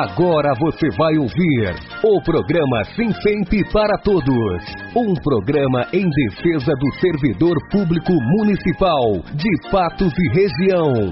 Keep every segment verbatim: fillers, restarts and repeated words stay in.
Agora você vai ouvir o programa Sinfemp para Todos. Um programa em defesa do servidor público municipal de Patos e região.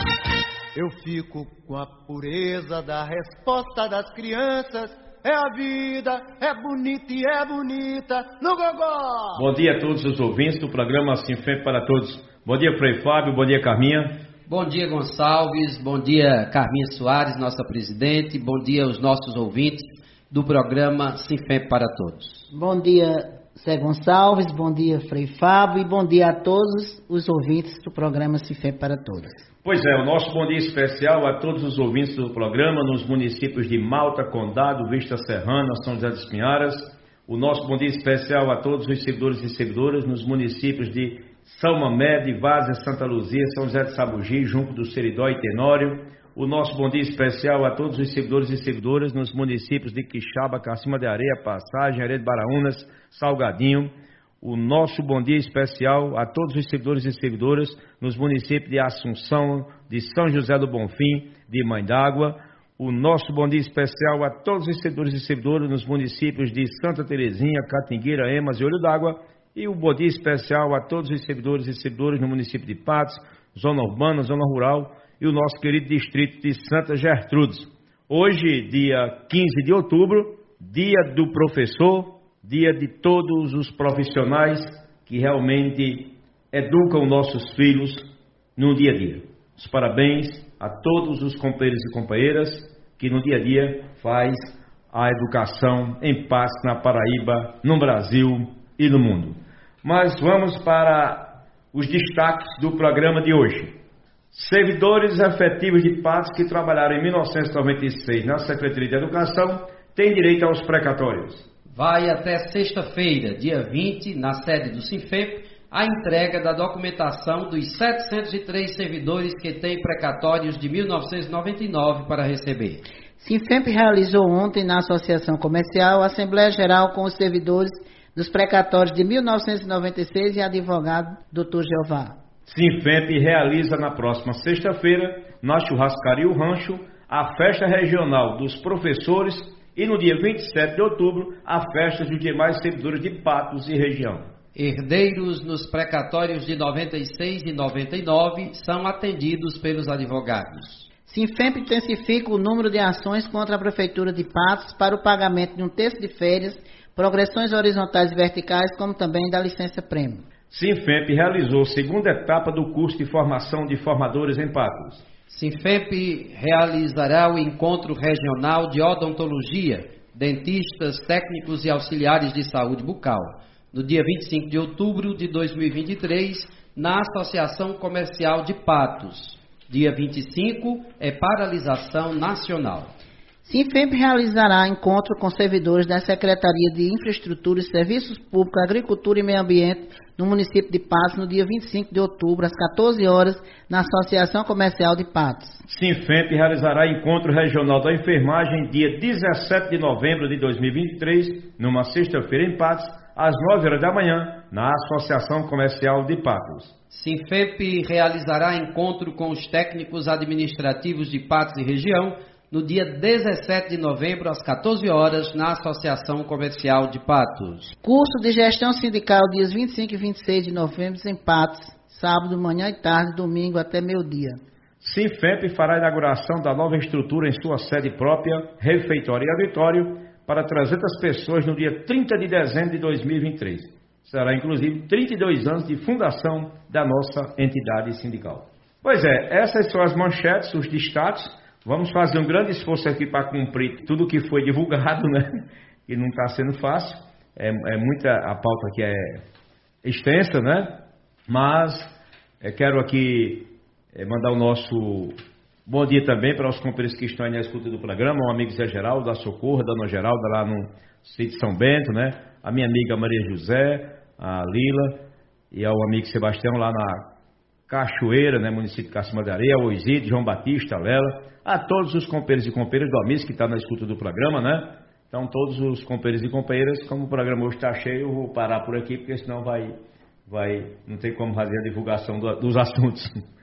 Eu fico com a pureza da resposta das crianças. É a vida, é bonita e é bonita no gogó. Bom dia a todos os ouvintes do programa Sinfemp para Todos. Bom dia, Frei Fábio. Bom dia, Carminha. Bom dia, Gonçalves. Bom dia, Carminha Soares, nossa presidente. Bom dia aos nossos ouvintes do programa Sinfemp para Todos. Bom dia, Zé Gonçalves. Bom dia, Frei Fábio. E bom dia a todos os ouvintes do programa Sinfemp para Todos. Pois é, o nosso bom dia especial a todos os ouvintes do programa nos municípios de Malta, Condado, Vista Serrana, São José dos Pinharas. O nosso bom dia especial a todos os seguidores e seguidoras nos municípios de São Mamé, de Várzea, Santa Luzia, São José de Sabugi, Junco do Seridó e Tenório. O nosso bom dia especial a todos os seguidores e seguidoras nos municípios de Quixaba, Cacima de Areia, Passagem, Areia de Baraunas, Salgadinho. O nosso bom dia especial a todos os seguidores e seguidoras nos municípios de Assunção, de São José do Bonfim, de Mãe d'Água. O nosso bom dia especial a todos os seguidores e seguidoras nos municípios de Santa Terezinha, Catingueira, Emas e Olho d'Água. E o bom dia especial a todos os seguidores e seguidoras no município de Patos, zona urbana, zona rural e o nosso querido distrito de Santa Gertrudes. Hoje, dia quinze de outubro, dia do professor, dia de todos os profissionais que realmente educam nossos filhos no dia a dia. Os parabéns a todos os companheiros e companheiras que no dia a dia faz a educação em paz na Paraíba, no Brasil e no mundo. Mas vamos para os destaques do programa de hoje. Servidores efetivos de Patos que trabalharam em mil novecentos e noventa e seis na Secretaria de Educação têm direito aos precatórios. Vai até sexta-feira, dia vinte, na sede do Sinfemp, a entrega da documentação dos setecentos e três servidores que têm precatórios de mil novecentos e noventa e nove para receber. Sinfemp realizou ontem na Associação Comercial a Assembleia Geral com os servidores dos precatórios de mil novecentos e noventa e seis e advogado doutor Jeová. Sinfemp realiza na próxima sexta-feira, na Churrascaria O Rancho, a festa regional dos professores e no dia vinte e sete de outubro, a festa dos demais servidores de Patos e região. Herdeiros nos precatórios de noventa e seis e noventa e nove são atendidos pelos advogados. Sinfemp intensifica o número de ações contra a Prefeitura de Patos para o pagamento de um terço de férias, progressões horizontais e verticais, como também da licença-prêmio. Sinfemp realizou a segunda etapa do curso de formação de formadores em Patos. Sinfemp realizará o encontro regional de odontologia, dentistas, técnicos e auxiliares de saúde bucal, no dia vinte e cinco de outubro de dois mil e vinte e três, na Associação Comercial de Patos. Dia vinte e cinco é paralisação nacional. Sinfemp realizará encontro com servidores da Secretaria de Infraestrutura e Serviços Públicos, Agricultura e Meio Ambiente no município de Patos no dia vinte e cinco de outubro, às quatorze horas, na Associação Comercial de Patos. Sinfemp realizará encontro regional da enfermagem dia dezessete de novembro de dois mil e vinte e três, numa sexta-feira em Patos, às nove horas da manhã, na Associação Comercial de Patos. Sinfemp realizará encontro com os técnicos administrativos de Patos e região no dia dezessete de novembro, às quatorze horas, na Associação Comercial de Patos. Curso de Gestão Sindical, dias vinte e cinco e vinte e seis de novembro, em Patos, sábado, manhã e tarde, domingo até meio-dia. Sinfemp fará a inauguração da nova estrutura em sua sede própria, refeitório e auditório, para trezentas pessoas no dia trinta de dezembro de dois mil e vinte e três. Será, inclusive, trinta e dois anos de fundação da nossa entidade sindical. Pois é, essas são as manchetes, os destaques. Vamos fazer um grande esforço aqui para cumprir tudo o que foi divulgado, né? E não está sendo fácil. É, é muita, a pauta aqui é extensa, né? Mas é, quero aqui é, mandar o nosso bom dia também para os companheiros que estão aí na escuta do programa, o amigo Zé Geraldo, da Socorro, da Dona Geralda, lá no sítio São Bento, né? A minha amiga Maria José, a Lila, e ao amigo Sebastião lá na Cachoeira, né, município de Cacima de Areia, Oiside, João Batista, Lela, a todos os companheiros e companheiras do Amis que está na escuta do programa, né? Então, todos os companheiros e companheiras, como o programa hoje está cheio, eu vou parar por aqui, porque senão vai, vai, não tem como fazer a divulgação do, dos assuntos.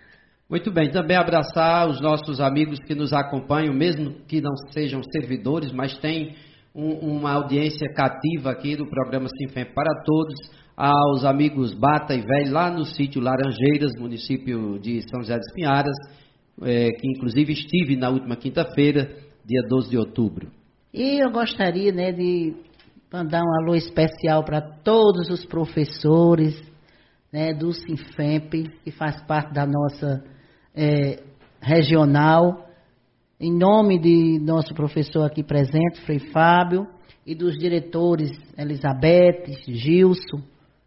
Muito bem, também abraçar os nossos amigos que nos acompanham, mesmo que não sejam servidores, mas tem um, uma audiência cativa aqui do programa Sinfemp para Todos, aos amigos Bata e Velho, lá no sítio Laranjeiras, município de São José dos Pinharas, é, que inclusive estive na última quinta-feira, dia doze de outubro. E eu gostaria, né, de mandar um alô especial para todos os professores, né, do Sinfemp, que faz parte da nossa é, regional, em nome de nosso professor aqui presente, Frei Fábio, e dos diretores Elizabeth, Gilson,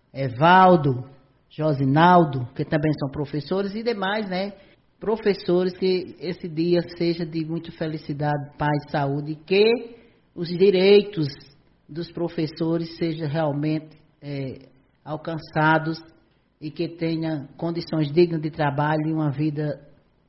Evaldo, Josinaldo, que também são professores, e demais, né, professores, que esse dia seja de muita felicidade, paz, saúde, e que os direitos dos professores sejam realmente é, alcançados e que tenha condições dignas de trabalho e uma vida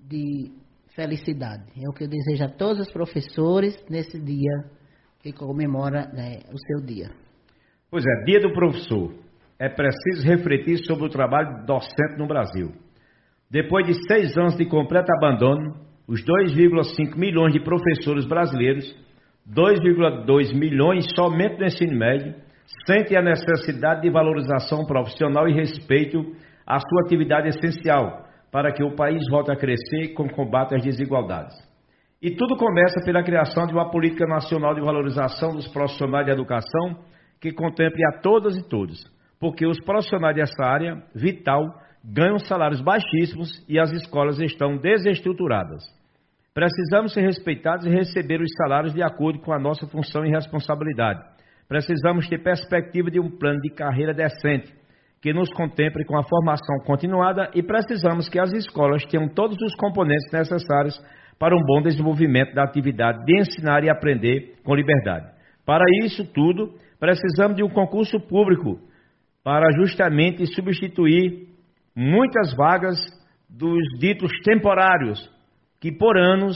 de felicidade. É o que eu desejo a todos os professores nesse dia que comemora, né, o seu dia. Pois é, dia do professor. É preciso refletir sobre o trabalho docente no Brasil. Depois de seis anos de completo abandono, os dois vírgula cinco milhões de professores brasileiros, dois vírgula dois milhões somente no ensino médio, sentem a necessidade de valorização profissional e respeito à sua atividade essencial para que o país volte a crescer com combate às desigualdades. E tudo começa pela criação de uma política nacional de valorização dos profissionais de educação que contemple a todas e todos, porque os profissionais dessa área vital ganham salários baixíssimos e as escolas estão desestruturadas. Precisamos ser respeitados e receber os salários de acordo com a nossa função e responsabilidade. Precisamos ter perspectiva de um plano de carreira decente, que nos contemple com a formação continuada, e precisamos que as escolas tenham todos os componentes necessários para um bom desenvolvimento da atividade de ensinar e aprender com liberdade. Para isso tudo, precisamos de um concurso público para justamente substituir muitas vagas dos ditos temporários, que por anos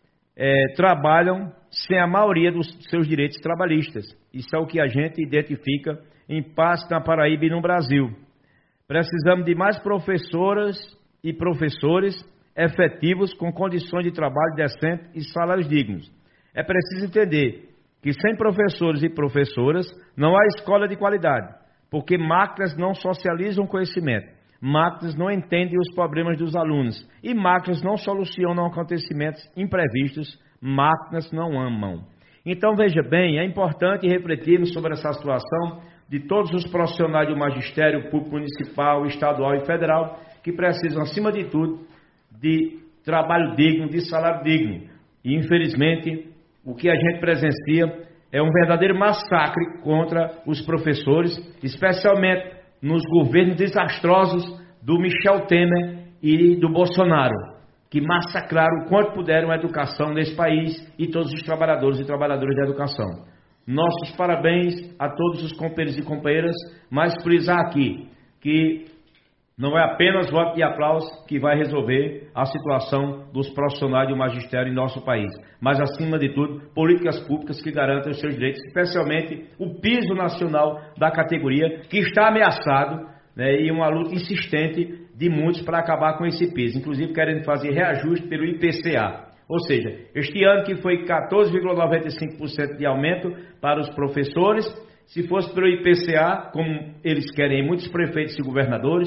é, trabalham sem a maioria dos seus direitos trabalhistas. Isso é o que a gente identifica em parte na Paraíba e no Brasil. Precisamos de mais professoras e professores efetivos com condições de trabalho decentes e salários dignos. É preciso entender que sem professores e professoras não há escola de qualidade, porque máquinas não socializam conhecimento, máquinas não entendem os problemas dos alunos e máquinas não solucionam acontecimentos imprevistos, máquinas não amam. Então, veja bem, é importante refletirmos sobre essa situação de todos os profissionais do magistério público municipal, estadual e federal, que precisam, acima de tudo, de trabalho digno, de salário digno. E, infelizmente, o que a gente presencia é um verdadeiro massacre contra os professores, especialmente nos governos desastrosos do Michel Temer e do Bolsonaro, que massacraram o quanto puderam a educação nesse país e todos os trabalhadores e trabalhadoras da educação. Nossos parabéns a todos os companheiros e companheiras, mas frisar aqui que não é apenas voto de aplauso que vai resolver a situação dos profissionais do magistério em nosso país, mas, acima de tudo, políticas públicas que garantam os seus direitos, especialmente o piso nacional da categoria, que está ameaçado, né, e uma luta insistente de muitos para acabar com esse piso, inclusive querendo fazer reajuste pelo I P C A. Ou seja, este ano que foi quatorze vírgula noventa e cinco por cento de aumento para os professores, se fosse pelo I P C A, como eles querem muitos prefeitos e governadores,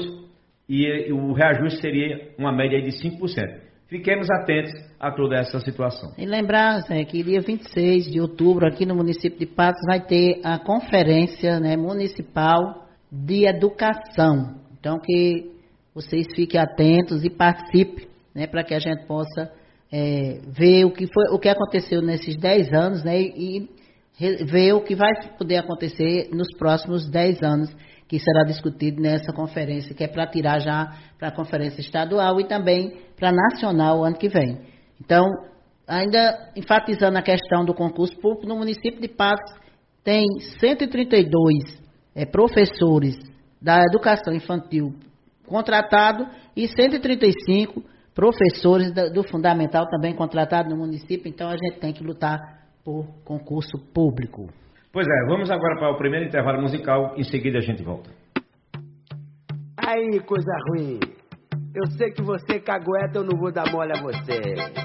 e o reajuste seria uma média de cinco por cento. Fiquemos atentos a toda essa situação. E lembrar, Zé, que dia vinte e seis de outubro, aqui no município de Patos, vai ter a conferência, né, municipal de educação. Então, que vocês fiquem atentos e participem, né, para que a gente possa é, ver o que, foi, o que aconteceu nesses dez anos, né, e, e ver o que vai poder acontecer nos próximos dez anos, que será discutido nessa conferência, que é para tirar já para a conferência estadual e também para a nacional ano que vem. Então, ainda enfatizando a questão do concurso público, no município de Patos tem cento e trinta e dois é, professores da educação infantil contratados e cento e trinta e cinco professores do fundamental também contratados no município. Então, a gente tem que lutar por concurso público. Pois é, vamos agora para o primeiro intervalo musical, em seguida a gente volta. Aí, coisa ruim. Eu sei que você cagueta, eu não vou dar mole a você.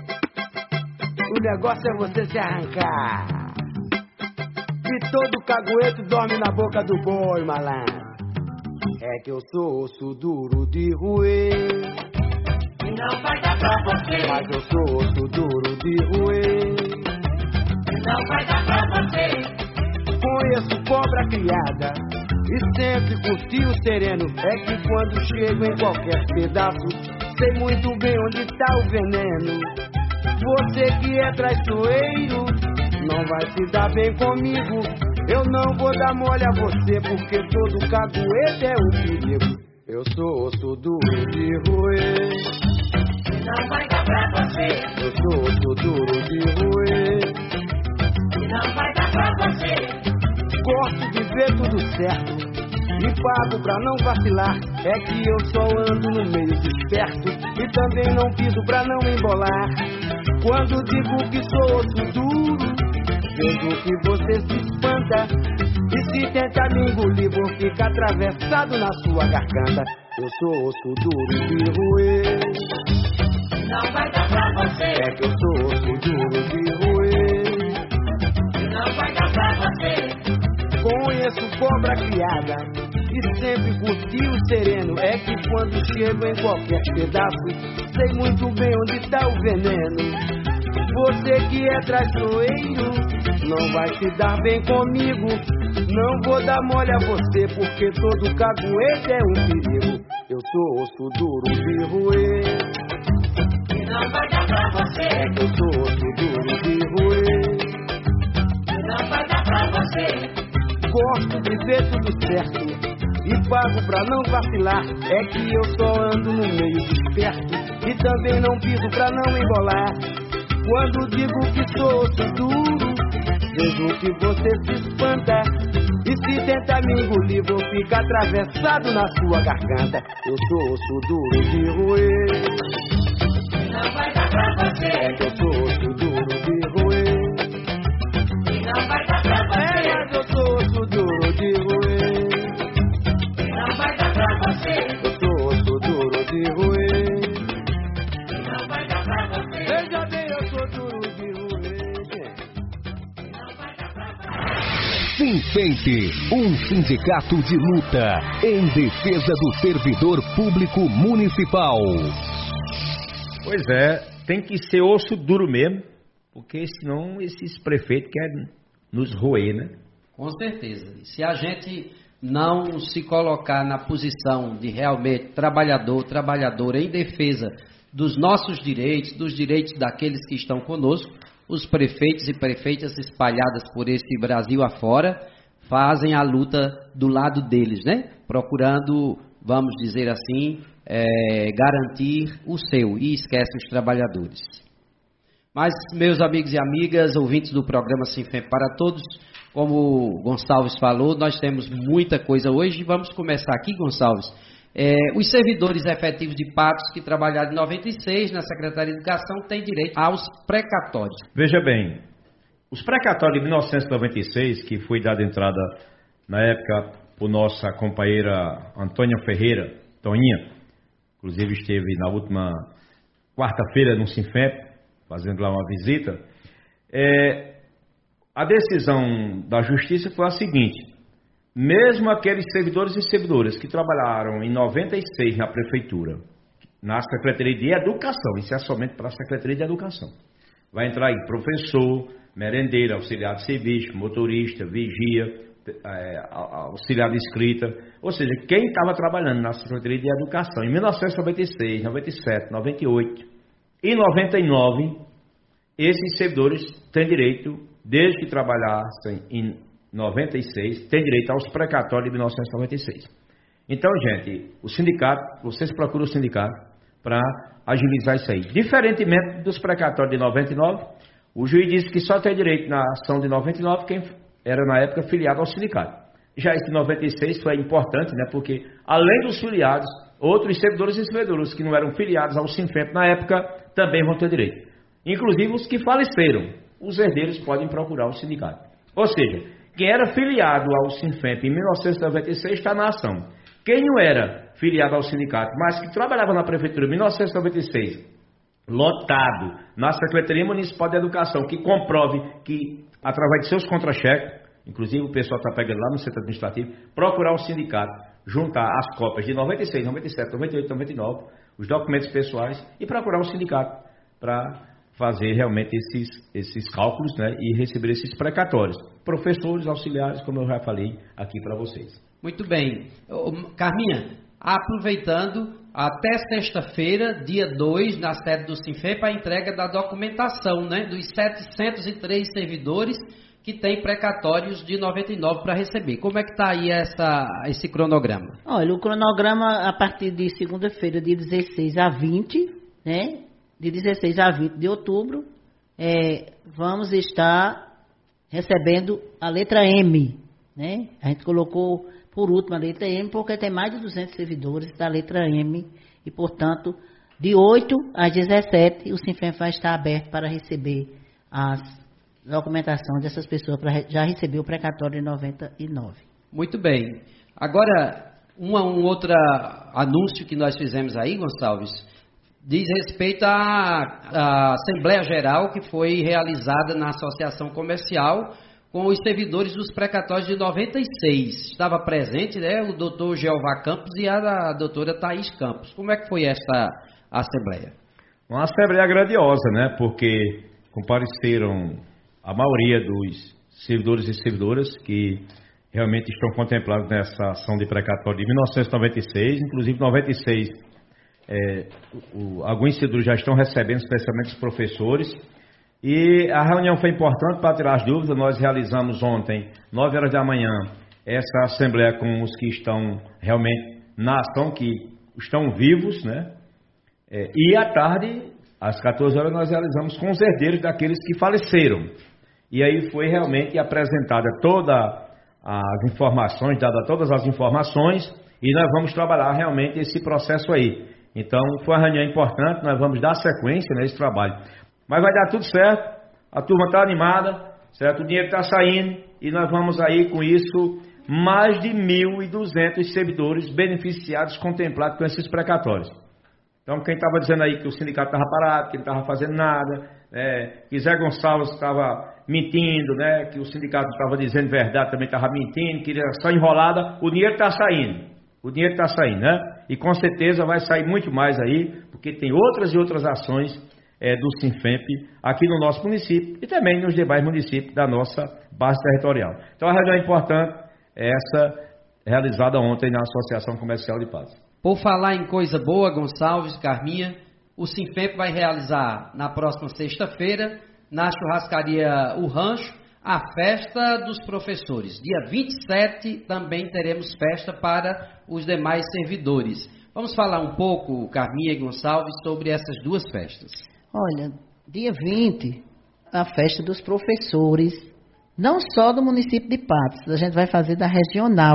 O negócio é você se arrancar. E todo cagueto dorme na boca do boi, malandro. É que eu sou osso duro de roer. E não vai dar pra você. Mas eu sou osso duro de roer. E não vai dar pra você. Conheço cobra criada e sempre curti o sereno. É que quando chego em qualquer pedaço, sei muito bem onde tá o veneno. Você que é traiçoeiro, não vai se dar bem comigo. Eu não vou dar mole a você, porque todo caguete é um perigo. Eu sou osso duro de roer. E não vai dar pra você. Eu sou osso duro de roer. E não vai dar pra você. Gosto de ver tudo certo, me pago pra não vacilar. É que eu só ando no meio desperto e também não piso pra não embolar. Quando digo que sou osso duro, vejo que você se espanta. E se tentar me engolir, vou ficar atravessado na sua garganta. Eu sou osso duro de roer. Não vai dar pra você. É que eu sou osso duro de roer. Não vai dar pra você. Conheço cobra criada e sempre curti o sereno. É que quando chego em qualquer pedaço, sei muito bem onde tá o veneno. Você que é traiçoeiro, não vai se dar bem comigo. Não vou dar mole a você, porque todo caguete é um perigo. Eu sou osso duro de roer. E não vai dar pra você. É que eu sou osso duro de roer. E não vai dar pra você. Gosto de ver tudo certo e pago pra não vacilar. É que eu só ando no meio desperto e também não piso pra não embolar. Quando digo que sou osso duro, vejo que você se espanta. E se tentar me engolir, vou ficar atravessado na sua garganta. Eu sou osso duro de roer. Não vai dar pra você. É que eu sou osso duro de roer. E não vai dar pra você. É, mas eu sou osso duro de roer. E não vai dar pra você. Eu sou osso duro de roer. E não vai dar pra você. Veja bem, eu sou duro de roer, gente. E não vai dar pra você. Sinfemp, um sindicato de luta em defesa do servidor público municipal. Pois é, tem que ser osso duro mesmo, porque senão esses prefeitos querem nos roer, né? Com certeza. Se a gente não se colocar na posição de realmente trabalhador, trabalhadora em defesa dos nossos direitos, dos direitos daqueles que estão conosco, os prefeitos e prefeitas espalhadas por esse Brasil afora fazem a luta do lado deles, né? Procurando, vamos dizer assim, é, garantir o seu e esquece os trabalhadores. Mas, meus amigos e amigas, ouvintes do programa Sinfemp para Todos, como o Gonçalves falou, nós temos muita coisa hoje. Vamos começar aqui, Gonçalves. É, os servidores efetivos de Patos que trabalharam em noventa e seis na Secretaria de Educação têm direito aos precatórios. Veja bem, os precatórios de mil novecentos e noventa e seis, que foi dada entrada na época por nossa companheira Antônia Ferreira, Toninha, inclusive esteve na última quarta-feira no Sinfemp, fazendo lá uma visita, é, a decisão da Justiça foi a seguinte: mesmo aqueles servidores e servidoras que trabalharam em noventa e seis na Prefeitura, na Secretaria de Educação, isso é somente para a Secretaria de Educação, vai entrar aí professor, merendeiro, auxiliar de serviço, motorista, vigia, é, auxiliar de escrita, ou seja, quem estava trabalhando na Secretaria de Educação em mil novecentos e noventa e seis, noventa e sete, noventa e oito e noventa e nove, esses servidores têm direito, desde que trabalhassem em noventa e seis, têm direito aos precatórios de mil novecentos e noventa e seis. Então, gente, o sindicato, vocês procuram o sindicato para agilizar isso aí. Diferentemente dos precatórios de noventa e nove, o juiz disse que só tem direito na ação de noventa e nove quem era na época filiado ao sindicato. Já esse de noventa e seis foi importante, né, porque além dos filiados, outros servidores e servidoras que não eram filiados ao Sinfemp na época também vão ter direito. Inclusive os que faleceram, os herdeiros podem procurar o sindicato. Ou seja, quem era filiado ao Sinfemp em mil novecentos e noventa e seis está na ação. Quem não era filiado ao sindicato, mas que trabalhava na prefeitura em mil novecentos e noventa e seis, lotado, na Secretaria Municipal de Educação, que comprove que, através de seus contra-cheques, inclusive o pessoal está pegando lá no centro administrativo, procurar o sindicato, juntar as cópias de noventa e seis, noventa e sete, noventa e oito, noventa e nove, os documentos pessoais, e procurar o sindicato para fazer realmente esses, esses cálculos, né, e receber esses precatórios. Professores, auxiliares, como eu já falei aqui para vocês. Muito bem. Ô, Carminha, aproveitando, até sexta-feira, dia dois, na sede do Sinfep, a entrega da documentação, né, dos setecentos e três servidores que têm precatórios de noventa e nove para receber. Como é que está aí essa, esse cronograma? Olha, o cronograma a partir de segunda-feira, de dezesseis a vinte, né? De dezesseis a vinte de outubro, é, vamos estar recebendo a letra M, né? A gente colocou por último a letra M, porque tem mais de duzentos servidores da letra M, e, portanto, de oito às dezessete, o Sinfep vai estar aberto para receber as documentações dessas pessoas, para já receber o precatório de noventa e nove. Muito bem. Agora, uma, um outro anúncio que nós fizemos aí, Gonçalves, diz respeito à, à Assembleia Geral que foi realizada na Associação Comercial com os servidores dos precatórios de noventa e seis. Estava presente, né, o doutor Jeová Campos e a, a doutora Thaís Campos. Como é que foi esta Assembleia? Uma Assembleia grandiosa, né, porque compareceram a maioria dos servidores e servidoras que realmente estão contemplados nessa ação de precatório de mil novecentos e noventa e seis, inclusive noventa e seis. É, o, alguns servidores já estão recebendo, especialmente os professores, e a reunião foi importante para tirar as dúvidas. Nós realizamos ontem, nove horas da manhã, essa assembleia com os que estão realmente na ação, que estão vivos, né? É, e à tarde, às quatorze horas, nós realizamos com os herdeiros daqueles que faleceram. E aí foi realmente apresentada todas as informações, dadas todas as informações, e nós vamos trabalhar realmente esse processo aí. Então, foi uma reunião importante, nós vamos dar sequência nesse trabalho. Mas vai dar tudo certo, a turma está animada, certo? O dinheiro está saindo, e nós vamos aí com isso, mais de mil e duzentos servidores beneficiados, contemplados com esses precatórios. Então, quem estava dizendo aí que o sindicato estava parado, que não estava fazendo nada, é, que Zé Gonçalves estava mentindo, né, que o sindicato estava dizendo verdade, também estava mentindo, que era só enrolada, o dinheiro está saindo. O dinheiro está saindo, né? E com certeza vai sair muito mais aí, porque tem outras e outras ações é, do Sinfep aqui no nosso município e também nos demais municípios da nossa base territorial. Então a reunião importante é essa realizada ontem na Associação Comercial de Paz. Por falar em coisa boa, Gonçalves, Carminha, o Sinfep vai realizar na próxima sexta-feira, na churrascaria O Rancho, a festa dos professores. Dia vinte e sete também teremos festa para os demais servidores. Vamos falar um pouco, Carminha e Gonçalves, sobre essas duas festas. Olha, dia vinte, a festa dos professores, não só do município de Patos, a gente vai fazer da regional.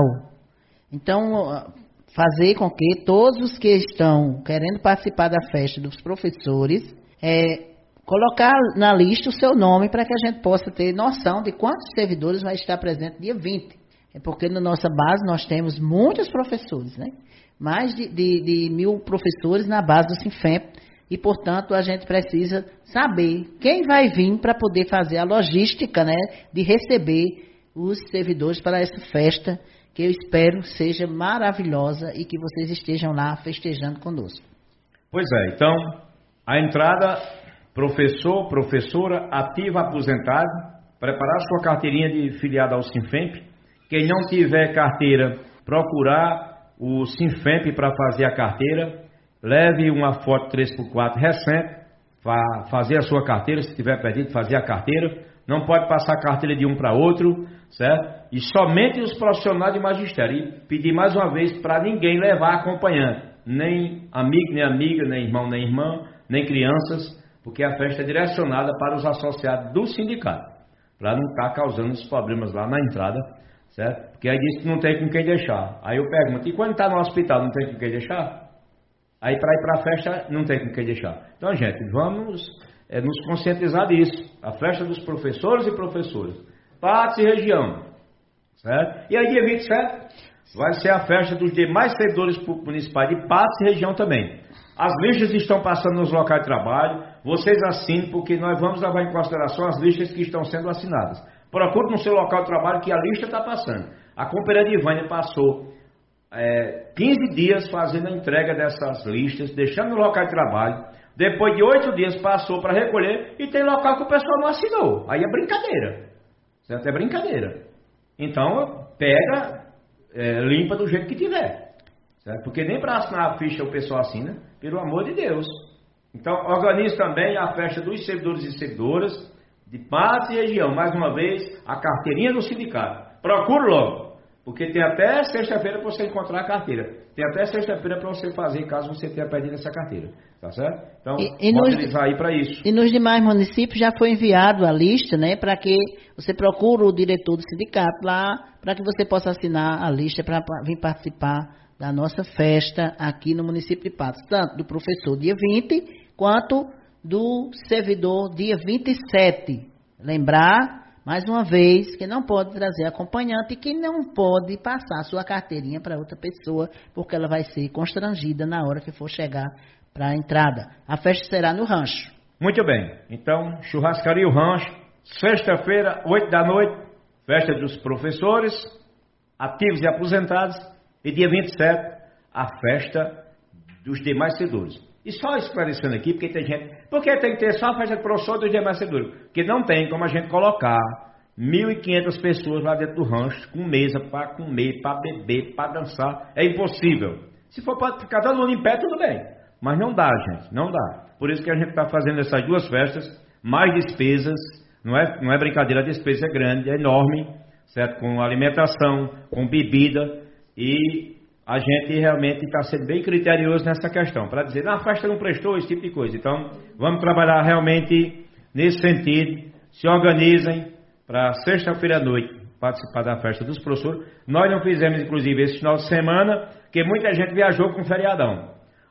Então, fazer com que todos os que estão querendo participar da festa dos professores, é, colocar na lista o seu nome para que a gente possa ter noção de quantos servidores vai estar presente dia vinte. É porque na nossa base nós temos muitos professores, né? Mais de, de, de mil professores na base do Sinfep e, portanto, a gente precisa saber quem vai vir para poder fazer a logística, né, de receber os servidores para essa festa, que eu espero seja maravilhosa e que vocês estejam lá festejando conosco. Pois é, então, a entrada... Professor, professora, ativo, aposentado, preparar sua carteirinha de filiado ao Sinfep. Quem não tiver carteira, procurar o Sinfep para fazer a carteira. Leve uma foto três por quatro recente, para fazer a sua carteira, se tiver perdido, fazer a carteira. Não pode passar a carteira de um para outro, certo? E somente os profissionais de magistério. E pedir mais uma vez para ninguém levar acompanhante. Nem amigo, nem amiga, nem irmão, nem irmã, nem crianças, porque a festa é direcionada para os associados do sindicato, para não estar causando esses problemas lá na entrada, certo? Porque aí diz que não tem com quem deixar. Aí eu pergunto, e quando está no hospital, não tem com quem deixar? Aí para ir para a festa, não tem com quem deixar. Então, gente, vamos é, nos conscientizar disso. A festa dos professores e professoras, Patos e região, certo? E aí dia vinte e sete? vai ser a festa dos demais servidores públicos municipais de Patos e região também. As listas estão passando nos locais de trabalho, vocês assinem, porque nós vamos levar em consideração as listas que estão sendo assinadas. Procure no seu local de trabalho que a lista está passando. A companheira de Ivânia passou é, quinze dias fazendo a entrega dessas listas, deixando no local de trabalho. Depois de oito dias passou para recolher e tem local que o pessoal não assinou. Aí é brincadeira. Certo? É brincadeira. Então, pega, é, limpa do jeito que tiver. Certo? Porque nem para assinar a ficha o pessoal assina, pelo amor de Deus. Então, organize também a festa dos servidores e servidoras de Patos e região. Mais uma vez, a carteirinha do sindicato. Procure logo, porque tem até sexta-feira para você encontrar a carteira. Tem até sexta-feira para você fazer, caso você tenha perdido essa carteira. Tá certo? Então, e, e nos, utilizar aí para isso. E nos demais municípios já foi enviado a lista, né, para que você procure o diretor do sindicato lá, para que você possa assinar a lista para vir participar da nossa festa aqui no município de Patos, tanto do professor dia vinte, quanto do servidor dia vinte e sete. Lembrar, mais uma vez, que não pode trazer acompanhante e que não pode passar sua carteirinha para outra pessoa, porque ela vai ser constrangida na hora que for chegar para a entrada. A festa será no rancho. Muito bem. Então, churrascaria o rancho, sexta-feira, oito da noite, festa dos professores, ativos e aposentados, e dia vinte e sete, a festa dos demais servidores. E só esclarecendo aqui, porque tem gente... Por que tem que ter só a festa de professor dos demais servidores? Porque não tem como a gente colocar mil e quinhentas pessoas lá dentro do rancho, com mesa para comer, para beber, para dançar. É impossível. Se for para ficar todo mundo em pé, tudo bem. Mas não dá, gente, não dá. Por isso que a gente está fazendo essas duas festas, mais despesas, não é, não é brincadeira, a despesa é grande, é enorme, certo? Com alimentação, com bebida, e a gente realmente está sendo bem criterioso nessa questão, para dizer, na festa não prestou, esse tipo de coisa. Então, vamos trabalhar realmente nesse sentido, se organizem para sexta-feira à noite participar da festa dos professores. Nós não fizemos, inclusive, esse final de semana, porque muita gente viajou com feriadão.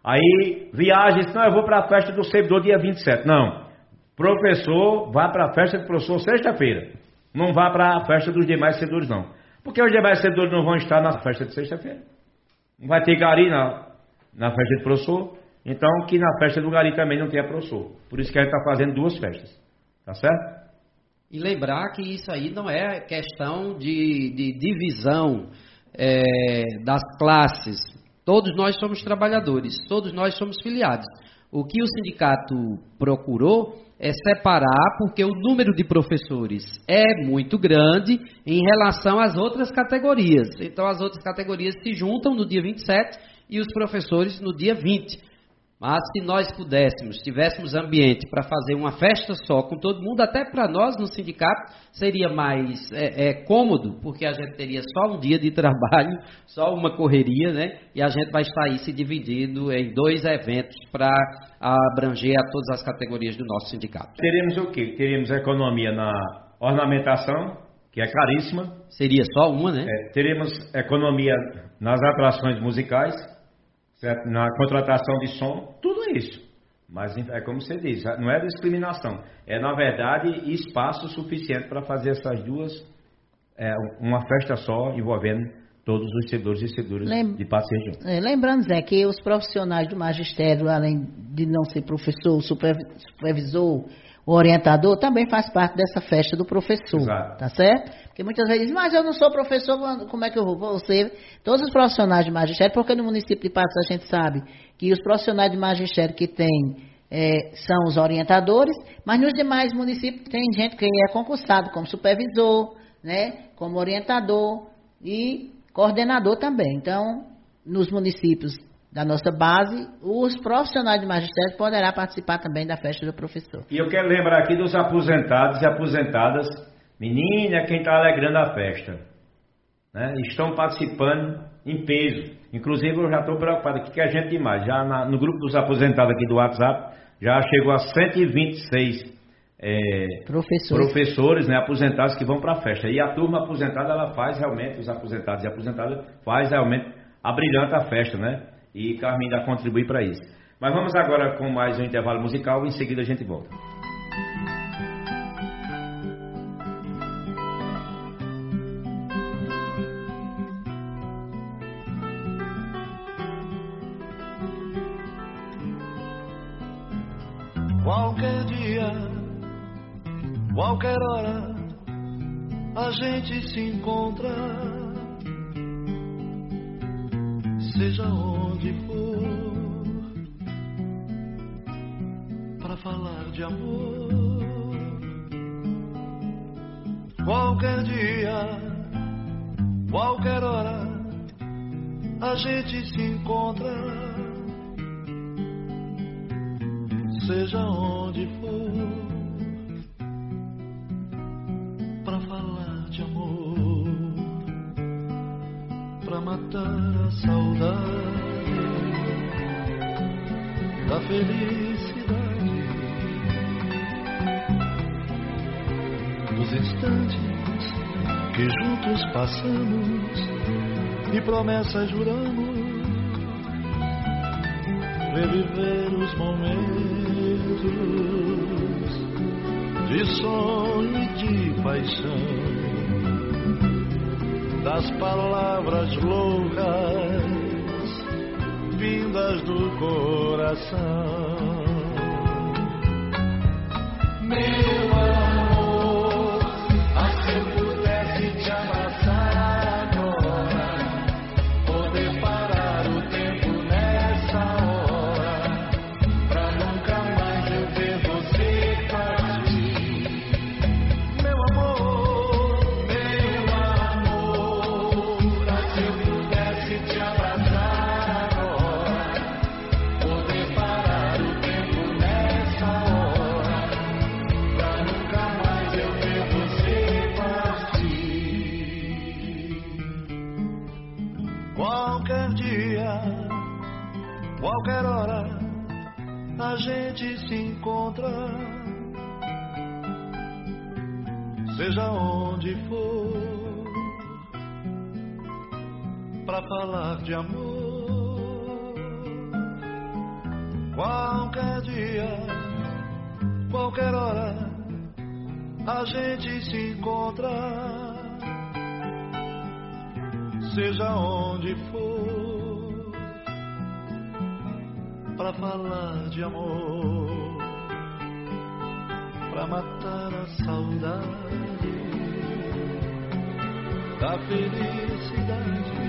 Aí, viagem, não, eu vou para a festa do servidor dia vinte e sete. Não, professor, vá para a festa do professor sexta-feira. Não vá para a festa dos demais servidores, não. Porque os demais servidores não vão estar na festa de sexta-feira. Não vai ter gari na, na festa do professor. Então, que na festa do gari também não tenha professor. Por isso que a gente está fazendo duas festas. Tá certo? E lembrar que isso aí não é questão de, de divisão é, das classes. Todos nós somos trabalhadores, todos nós somos filiados. O que o sindicato procurou é separar, porque o número de professores é muito grande em relação às outras categorias. Então, as outras categorias se juntam no dia vinte e sete e os professores no dia vinte. Mas se nós pudéssemos, tivéssemos ambiente para fazer uma festa só com todo mundo, até para nós no sindicato seria mais é, é, cômodo, porque a gente teria só um dia de trabalho, só uma correria, né? E a gente vai estar aí se dividindo em dois eventos para abranger a todas as categorias do nosso sindicato. Teremos o quê? Teremos economia na ornamentação, que é caríssima. Seria só uma, né? É, teremos economia nas atrações musicais, certo? Na contratação de som, tudo isso. Mas é como você diz, não é discriminação. É, na verdade, espaço suficiente para fazer essas duas, é, uma festa só, envolvendo todos os servidores e servidoras Lem... de Patos e região. É, lembrando, Zé, que os profissionais do magistério, além de não ser professor, supervisor, o orientador, também faz parte dessa festa do professor. Exato. Tá certo? Porque muitas vezes dizem, mas eu não sou professor, como é que eu vou? Você, todos os profissionais de magistério, porque no município de Patos a gente sabe que os profissionais de magistério que tem é, são os orientadores, mas nos demais municípios tem gente que é concursado como supervisor, né, como orientador e coordenador também. Então, nos municípios da nossa base, os profissionais de magistério poderão participar também da festa do professor. E eu quero lembrar aqui dos aposentados e aposentadas, menina, quem está alegrando a festa, né? Estão participando em peso. Inclusive, eu já estou preocupado aqui, que a gente demais, já na, no grupo dos aposentados aqui do WhatsApp, já chegou a cento e vinte e seis é, professores, professores né, aposentados que vão para a festa. E a turma aposentada, ela faz realmente, os aposentados e aposentadas, faz realmente a brilhante a festa, né? E Carmen ainda contribui para isso. Mas vamos agora com mais um intervalo musical, em seguida a gente volta. Qualquer dia, qualquer hora, a gente se encontra, seja onde for, para falar de amor. Qualquer dia, qualquer hora, a gente se encontra, seja onde for, para falar de amor, para matar a saudade da felicidade dos instantes que juntos passamos e promessas juramos, reviver os momentos de sonho e de paixão, das palavras loucas vindas do coração. Meu amor, ah, se eu pudesse te abraçar agora, poder parar o tempo nessa hora, pra nunca mais eu ver você partir. Meu amor, meu amor, ah, se eu pudesse te abraçar agora, poder parar o tempo nessa hora, pra nunca mais eu ver você partir. Qualquer dia, qualquer hora, a gente se encontra, seja onde for, pra falar de amor. Qualquer dia, qualquer hora, a gente se encontra, seja onde for, pra falar de amor, pra matar a saudade da felicidade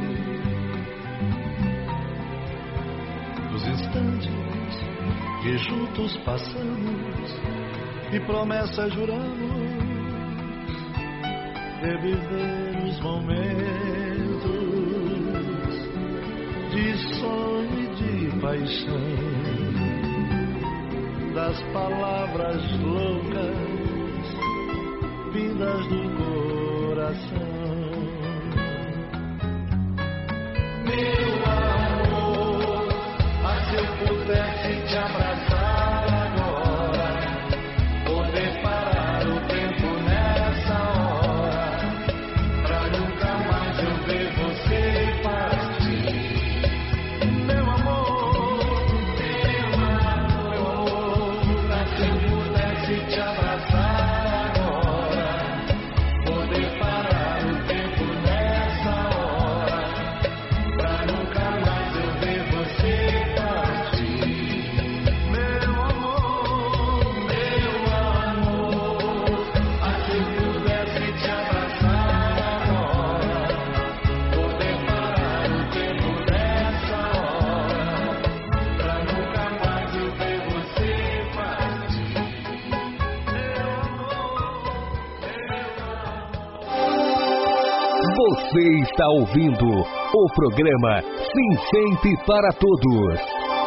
dos instantes que juntos passamos e promessas juramos, reviver os momentos de sonho e de paixão, das palavras loucas vindas do coração. Meu amor, ah, se eu pudesse te abraçar agora, poder parar o tempo nessa hora, pra nunca mais eu ver você partir. Meu amor, meu amor, ah, se eu pudesse te abraçar agora, poder parar o tempo nessa hora, pra nunca mais eu ver você partir. Meu amor, meu amor, ah, se eu pudesse te abraçar agora, poder parar o tempo nessa hora, pra nunca mais eu ver você partir. Meu amor, Você está ouvindo o programa Sinfemp para Todos.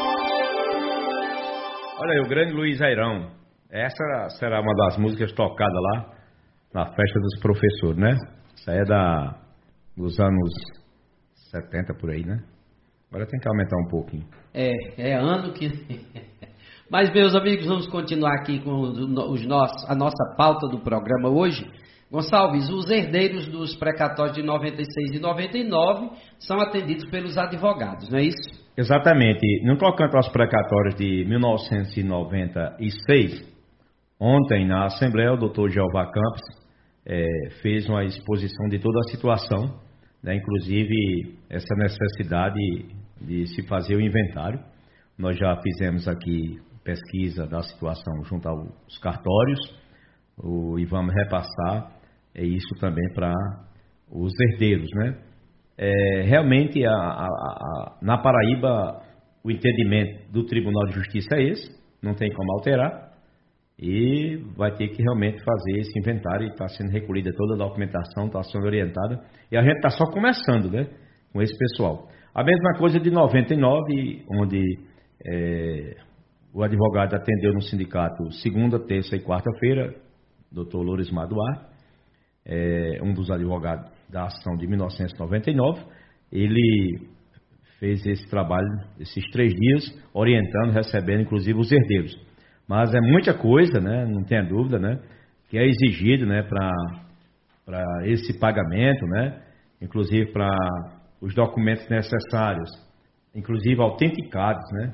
Olha aí, o grande Luiz Airão. Essa será uma das músicas tocadas lá na festa dos professores, né? Isso aí é da, dos anos setenta por aí, né? Agora tem que aumentar um pouquinho. É, é ano que... Mas, meus amigos, vamos continuar aqui com os nossos, a nossa pauta do programa hoje. Gonçalves, os herdeiros dos precatórios de noventa e seis e noventa e nove são atendidos pelos advogados, não é isso? Exatamente. No tocante aos precatórios de mil novecentos e noventa e seis, ontem na Assembleia o doutor Jeová Campos é, fez uma exposição de toda a situação, né, inclusive essa necessidade de se fazer o inventário. Nós já fizemos aqui pesquisa da situação junto aos cartórios, o, e vamos repassar é, isso também para os herdeiros, né? É, realmente, a, a, a, na Paraíba, o entendimento do Tribunal de Justiça é esse, não tem como alterar, e vai ter que realmente fazer esse inventário, e está sendo recolhida toda a documentação, está sendo orientada, e a gente está só começando, né, com esse pessoal. A mesma coisa de noventa e nove, onde é, o advogado atendeu no sindicato segunda, terça e quarta-feira, doutor Lorismar Duarte, é, um dos advogados da ação de mil novecentos e noventa e nove, ele fez esse trabalho, esses três dias, orientando, recebendo, inclusive, os herdeiros. Mas é muita coisa, né, não tenha dúvida, né, que é exigido, né, para esse pagamento, né, inclusive para os documentos necessários, inclusive autenticados, né,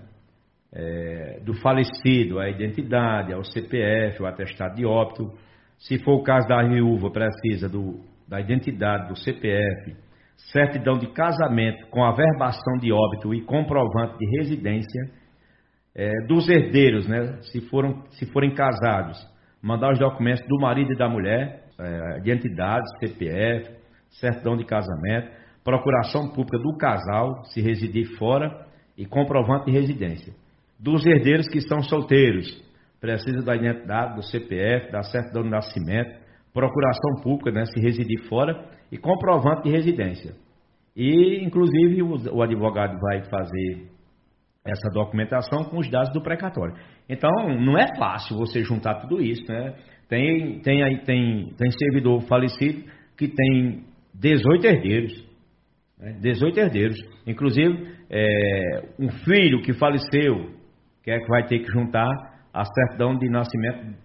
é, do falecido, a identidade, o C P F, o atestado de óbito. Se for o caso da viúva, precisa do, da identidade, do C P F, certidão de casamento com averbação de óbito e comprovante de residência, é, dos herdeiros, né, se, foram, se forem casados, mandar os documentos do marido e da mulher, é, identidade, C P F, certidão de casamento, procuração pública do casal, se residir fora, e comprovante de residência. Dos herdeiros que estão solteiros, precisa da identidade, do C P F, da certidão de nascimento, procuração pública, né, se residir fora, e comprovante de residência. E, inclusive, o, o advogado vai fazer essa documentação com os dados do precatório. Então, não é fácil você juntar tudo isso, né? Tem, tem, aí, tem, tem servidor falecido que tem dezoito herdeiros. Né? dezoito herdeiros. Inclusive, é, um filho que faleceu, que é que vai ter que juntar a certidão de nascimento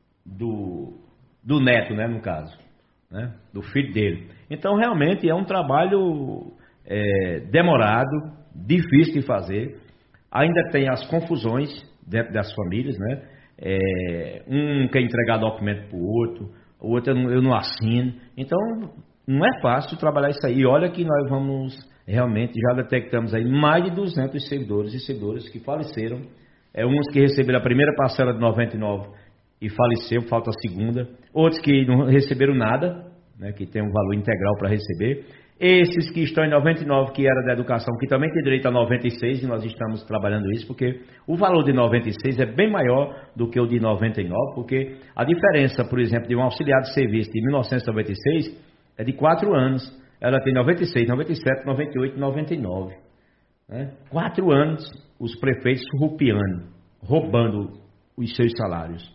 do, do neto, né, no caso, né, do filho dele. Então, realmente, é um trabalho é, demorado, difícil de fazer. Ainda tem as confusões dentro das famílias, né? É, um quer entregar documento para o outro, o outro eu não, eu não assino. Então, não é fácil trabalhar isso aí. E olha que nós vamos, realmente, já detectamos aí mais de duzentos servidores e servidoras que faleceram. É, uns que receberam a primeira parcela de noventa e nove e faleceu, falta a segunda. Outros que não receberam nada, né, que tem um valor integral para receber. Esses que estão em noventa e nove, que era da educação, que também tem direito a noventa e seis, e nós estamos trabalhando isso, porque o valor de noventa e seis é bem maior do que o de noventa e nove, porque a diferença, por exemplo, de um auxiliar de serviço de mil novecentos e noventa e seis é de quatro anos. Ela tem noventa e seis, noventa e sete, noventa e oito e noventa e nove. Né? Quatro anos os prefeitos rupiando, roubando os seus salários.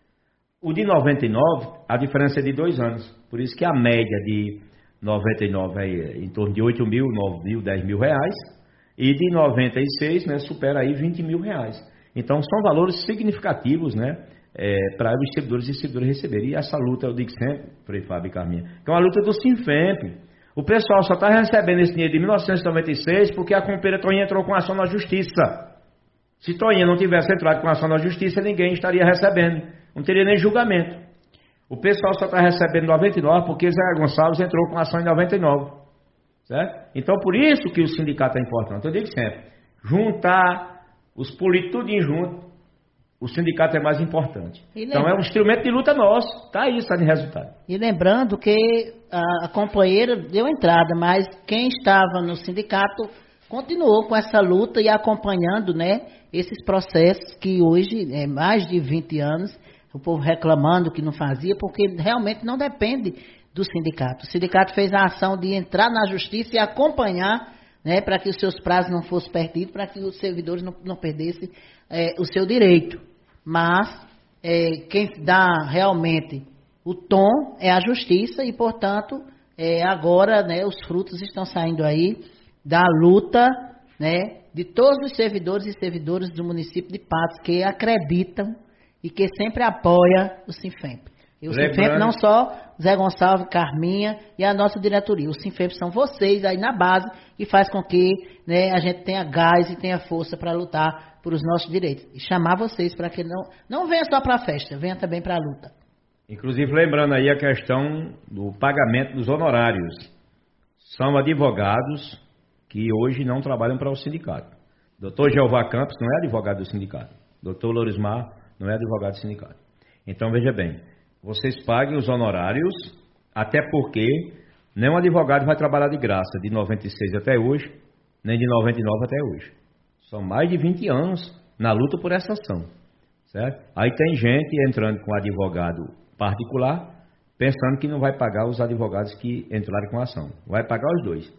O de noventa e nove, a diferença é de dois anos. Por isso que a média de noventa e nove é em torno de oito mil, nove mil, dez mil reais. E de noventa e seis, né, supera aí vinte mil reais. Então são valores significativos, né, é, para os servidores e servidoras receberem. E essa luta, eu digo sempre, Frei Fábio e Carminha, que é uma luta do Sinfemp. O pessoal só está recebendo esse dinheiro de mil novecentos e noventa e seis porque a companheira Toinha entrou com ação na justiça. Se Toinha não tivesse entrado com ação na justiça, ninguém estaria recebendo. Não teria nem julgamento. O pessoal só está recebendo noventa e nove porque Zé Gonçalves entrou com ação em noventa e nove. Certo? Então, por isso que o sindicato é importante. Eu digo sempre, juntar os políticos tudinho junto, o sindicato é mais importante. Então, é um instrumento de luta nosso. Está aí, está de resultado. E lembrando que a, a companheira deu entrada, mas quem estava no sindicato continuou com essa luta e acompanhando, né, esses processos que hoje, é mais de vinte anos, o povo reclamando que não fazia, porque realmente não depende do sindicato. O sindicato fez a ação de entrar na justiça e acompanhar, né, para que os seus prazos não fossem perdidos, para que os servidores não, não perdessem é, o seu direito. Mas é, quem dá realmente o tom é a justiça e, portanto, é, agora, né, os frutos estão saindo aí da luta, né, de todos os servidores e servidoras do município de Patos que acreditam e que sempre apoia o Sinfemp. E o Lembrando... Sinfemp não só Zé Gonçalves, Carminha e a nossa diretoria. O Sinfemp são vocês aí na base que faz com que, né, a gente tenha gás e tenha força para lutar por os nossos direitos. E chamar vocês para que não, não venha só para a festa, venha também para a luta. Inclusive lembrando aí a questão do pagamento dos honorários. São advogados que hoje não trabalham para o sindicato. doutor Jeová Campos não é advogado do sindicato. doutor Lorismar não é advogado do sindicato. Então, veja bem, vocês paguem os honorários, até porque nenhum advogado vai trabalhar de graça de noventa e seis até hoje, nem de noventa e nove até hoje. São mais de vinte anos na luta por essa ação, certo? Aí tem gente entrando com advogado particular, pensando que não vai pagar os advogados que entraram com a ação. Vai pagar os dois.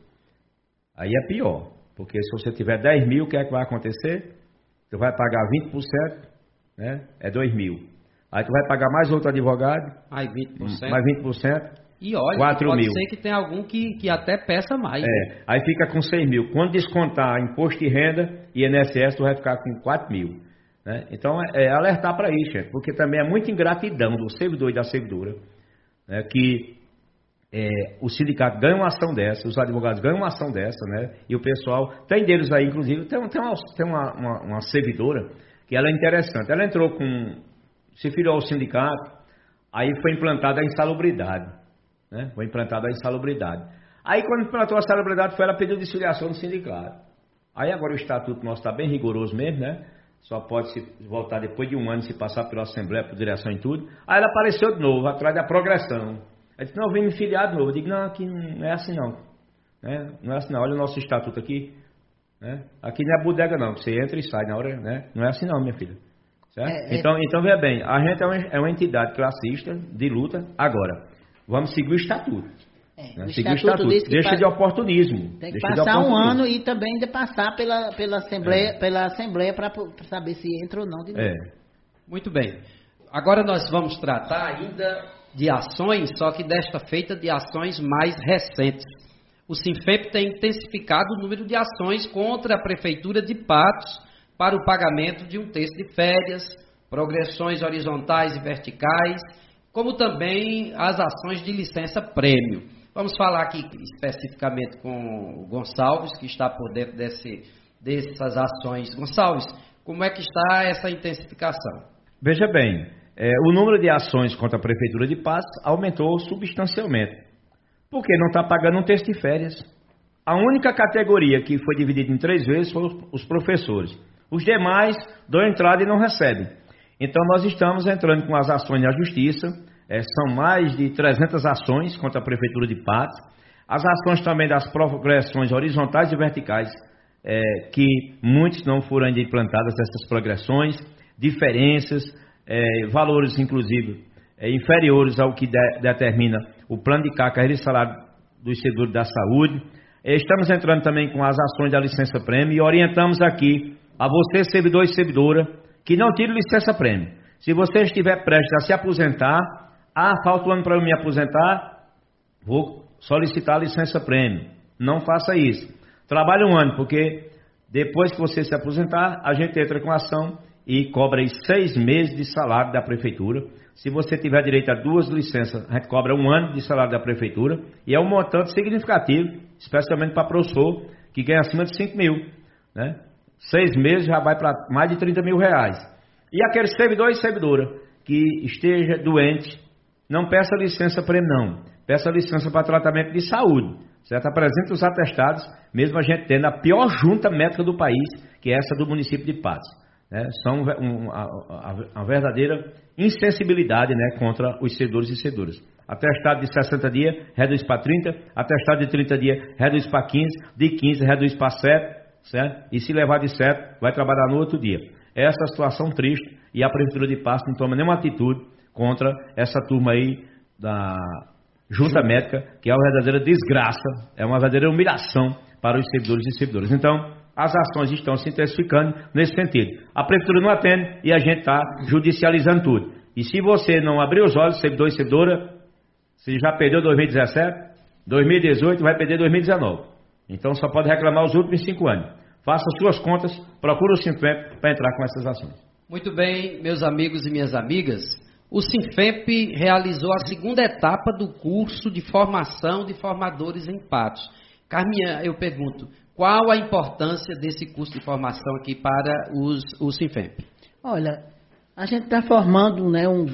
Aí é pior, porque se você tiver dez mil, o que é que vai acontecer? Você vai pagar vinte por cento, né? É dois mil. Aí tu vai pagar mais outro advogado, mais vinte por cento. Mais vinte por cento. E olha, quatro pode mil. ser que tem algum que, que até peça mais. É, né? aí fica com seis mil. Quando descontar imposto de renda e I N S S, tu vai ficar com quatro mil. Né? Então, é, é alertar para isso, gente, porque também é muita ingratidão do servidor e da servidora, né, que é, o sindicato ganha uma ação dessa, os advogados ganham uma ação dessa, né, e o pessoal, tem deles aí, inclusive, tem, tem, uma, tem uma, uma, uma servidora que ela é interessante. Ela entrou com, se filiou ao sindicato, aí foi implantada a insalubridade. Né? Foi implantada a insalubridade. Aí, quando implantou a insalubridade, foi ela pediu desfiliação no sindicato. Aí, agora o estatuto nosso está bem rigoroso mesmo, né? Só pode se voltar depois de um ano, se passar pela Assembleia, por direção e tudo. Aí ela apareceu de novo, atrás da progressão. Ela disse, não, vem me filiar de novo. Eu digo, não, aqui não é assim não. Né? Não é assim não, olha o nosso estatuto aqui. Né? Aqui não é bodega não, você entra e sai na hora, né? Não é assim não, minha filha. Certo? É, é... Então, então, veja bem, a gente é uma, é uma entidade classista de luta. Agora, vamos seguir o estatuto. É, né? o Seguir estatuto o estatuto. Deixa pa... de oportunismo. Tem que Deixa passar um ano e também de passar pela, pela Assembleia, é. pela Assembleia para saber se entra ou não de novo. É. Muito bem. Agora nós vamos tratar ainda de ações, só que desta feita de ações mais recentes. O Sinfep tem intensificado o número de ações contra a Prefeitura de Patos para o pagamento de um terço de férias, progressões horizontais e verticais, como também as ações de licença-prêmio. Vamos falar aqui especificamente com o Gonçalves, que está por dentro desse, dessas ações. Gonçalves, como é que está essa intensificação? Veja bem, é, o número de ações contra a Prefeitura de Patos aumentou substancialmente, porque não está pagando um terço de férias. A única categoria que foi dividida em três vezes foram os professores. Os demais dão entrada e não recebem. Então nós estamos entrando com as ações na Justiça, é, são mais de trezentas ações contra a Prefeitura de Patos. As ações também das progressões horizontais e verticais, é, que muitos não foram ainda implantadas, essas progressões, diferenças, é, valores inclusive é, inferiores ao que de, determina o plano de carreira e salário do seguro da saúde. É, estamos entrando também com as ações da licença-prêmio e orientamos aqui a você, servidor e servidora, que não tire licença-prêmio. Se você estiver prestes a se aposentar, ah, falta um ano para eu me aposentar, vou solicitar a licença-prêmio. Não faça isso. Trabalhe um ano, porque depois que você se aposentar, a gente entra com ação e cobra aí seis meses de salário da Prefeitura. Se você tiver direito a duas licenças, a gente cobra um ano de salário da Prefeitura, e é um montante significativo, especialmente para professor, que ganha acima de cinco mil. Né? Seis meses já vai para mais de trinta mil reais. E aquele servidor e servidora que esteja doente, não peça licença prêmio não, peça licença para tratamento de saúde, certo? Apresente os atestados, mesmo a gente tendo a pior junta médica do país, que é essa do município de Patos. Né? São um, a, a, a verdadeira insensibilidade, né, contra os servidores e servidoras. Atestado de sessenta dias, reduz para trinta, atestado de trinta dias, reduz para quinze, de quinze, reduz para sete, certo? E se levar de sete, vai trabalhar no outro dia. Essa é a situação triste, e a Prefeitura de Patos não toma nenhuma atitude contra essa turma aí da junta médica, que é uma verdadeira desgraça, é uma verdadeira humilhação para os servidores e servidoras. Então, as ações estão se intensificando nesse sentido. A Prefeitura não atende e a gente está judicializando tudo. E se você não abrir os olhos, servidor e servidora, você já perdeu dois mil e dezessete, dois mil e dezoito, vai perder dois mil e dezenove. Então só pode reclamar os últimos cinco anos. Faça suas contas, procure o Sinfep para entrar com essas ações. Muito bem, meus amigos e minhas amigas. O Sinfep realizou a segunda etapa do curso de formação de formadores em Patos. Carminha, eu pergunto, qual a importância desse curso de formação aqui para os, o Sinfep? Olha, a gente está formando, né, um,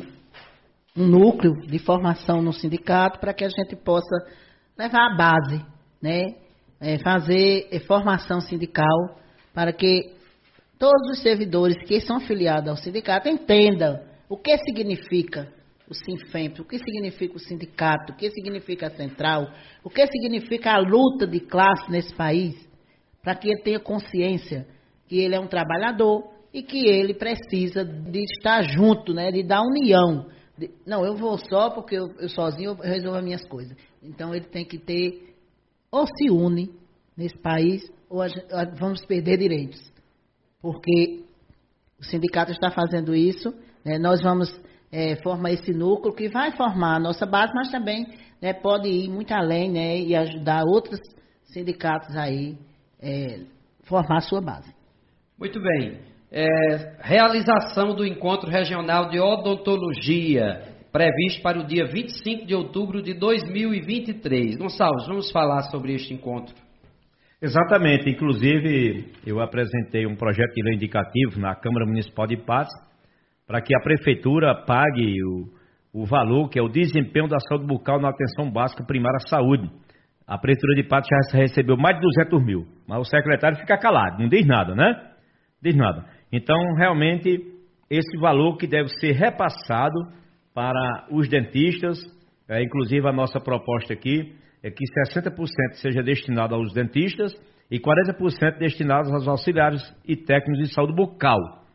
um núcleo de formação no sindicato para que a gente possa levar a base, né, é, fazer é, formação sindical para que todos os servidores que são afiliados ao sindicato entendam o que significa o Sinfemp, o que significa o sindicato, o que significa a central, o que significa a luta de classe nesse país, para que ele tenha consciência que ele é um trabalhador e que ele precisa de estar junto, né, de dar união. De, não, eu vou só porque eu, eu sozinho eu resolvo as minhas coisas. Então ele tem que ter, ou se une nesse país, ou a, a, vamos perder direitos. Porque o sindicato está fazendo isso, né, nós vamos é, formar esse núcleo que vai formar a nossa base, mas também, né, pode ir muito além, né, e ajudar outros sindicatos aí é, formar a sua base. Muito bem. É, realização do Encontro Regional de Odontologia, previsto para o dia vinte e cinco de outubro de dois mil e vinte e três. Gonçalves, vamos falar sobre este encontro. Exatamente. Inclusive, eu apresentei um projeto de lei indicativo na Câmara Municipal de Patos para que a Prefeitura pague o, o valor, que é o desempenho da saúde bucal na atenção básica primária à saúde. A Prefeitura de Patos já recebeu mais de duzentos mil, mas o secretário fica calado, não diz nada, né? Diz nada. Então, realmente, esse valor que deve ser repassado para os dentistas, é, inclusive a nossa proposta aqui é que sessenta por cento seja destinado aos dentistas e quarenta por cento destinados aos auxiliares e técnicos de saúde bucal.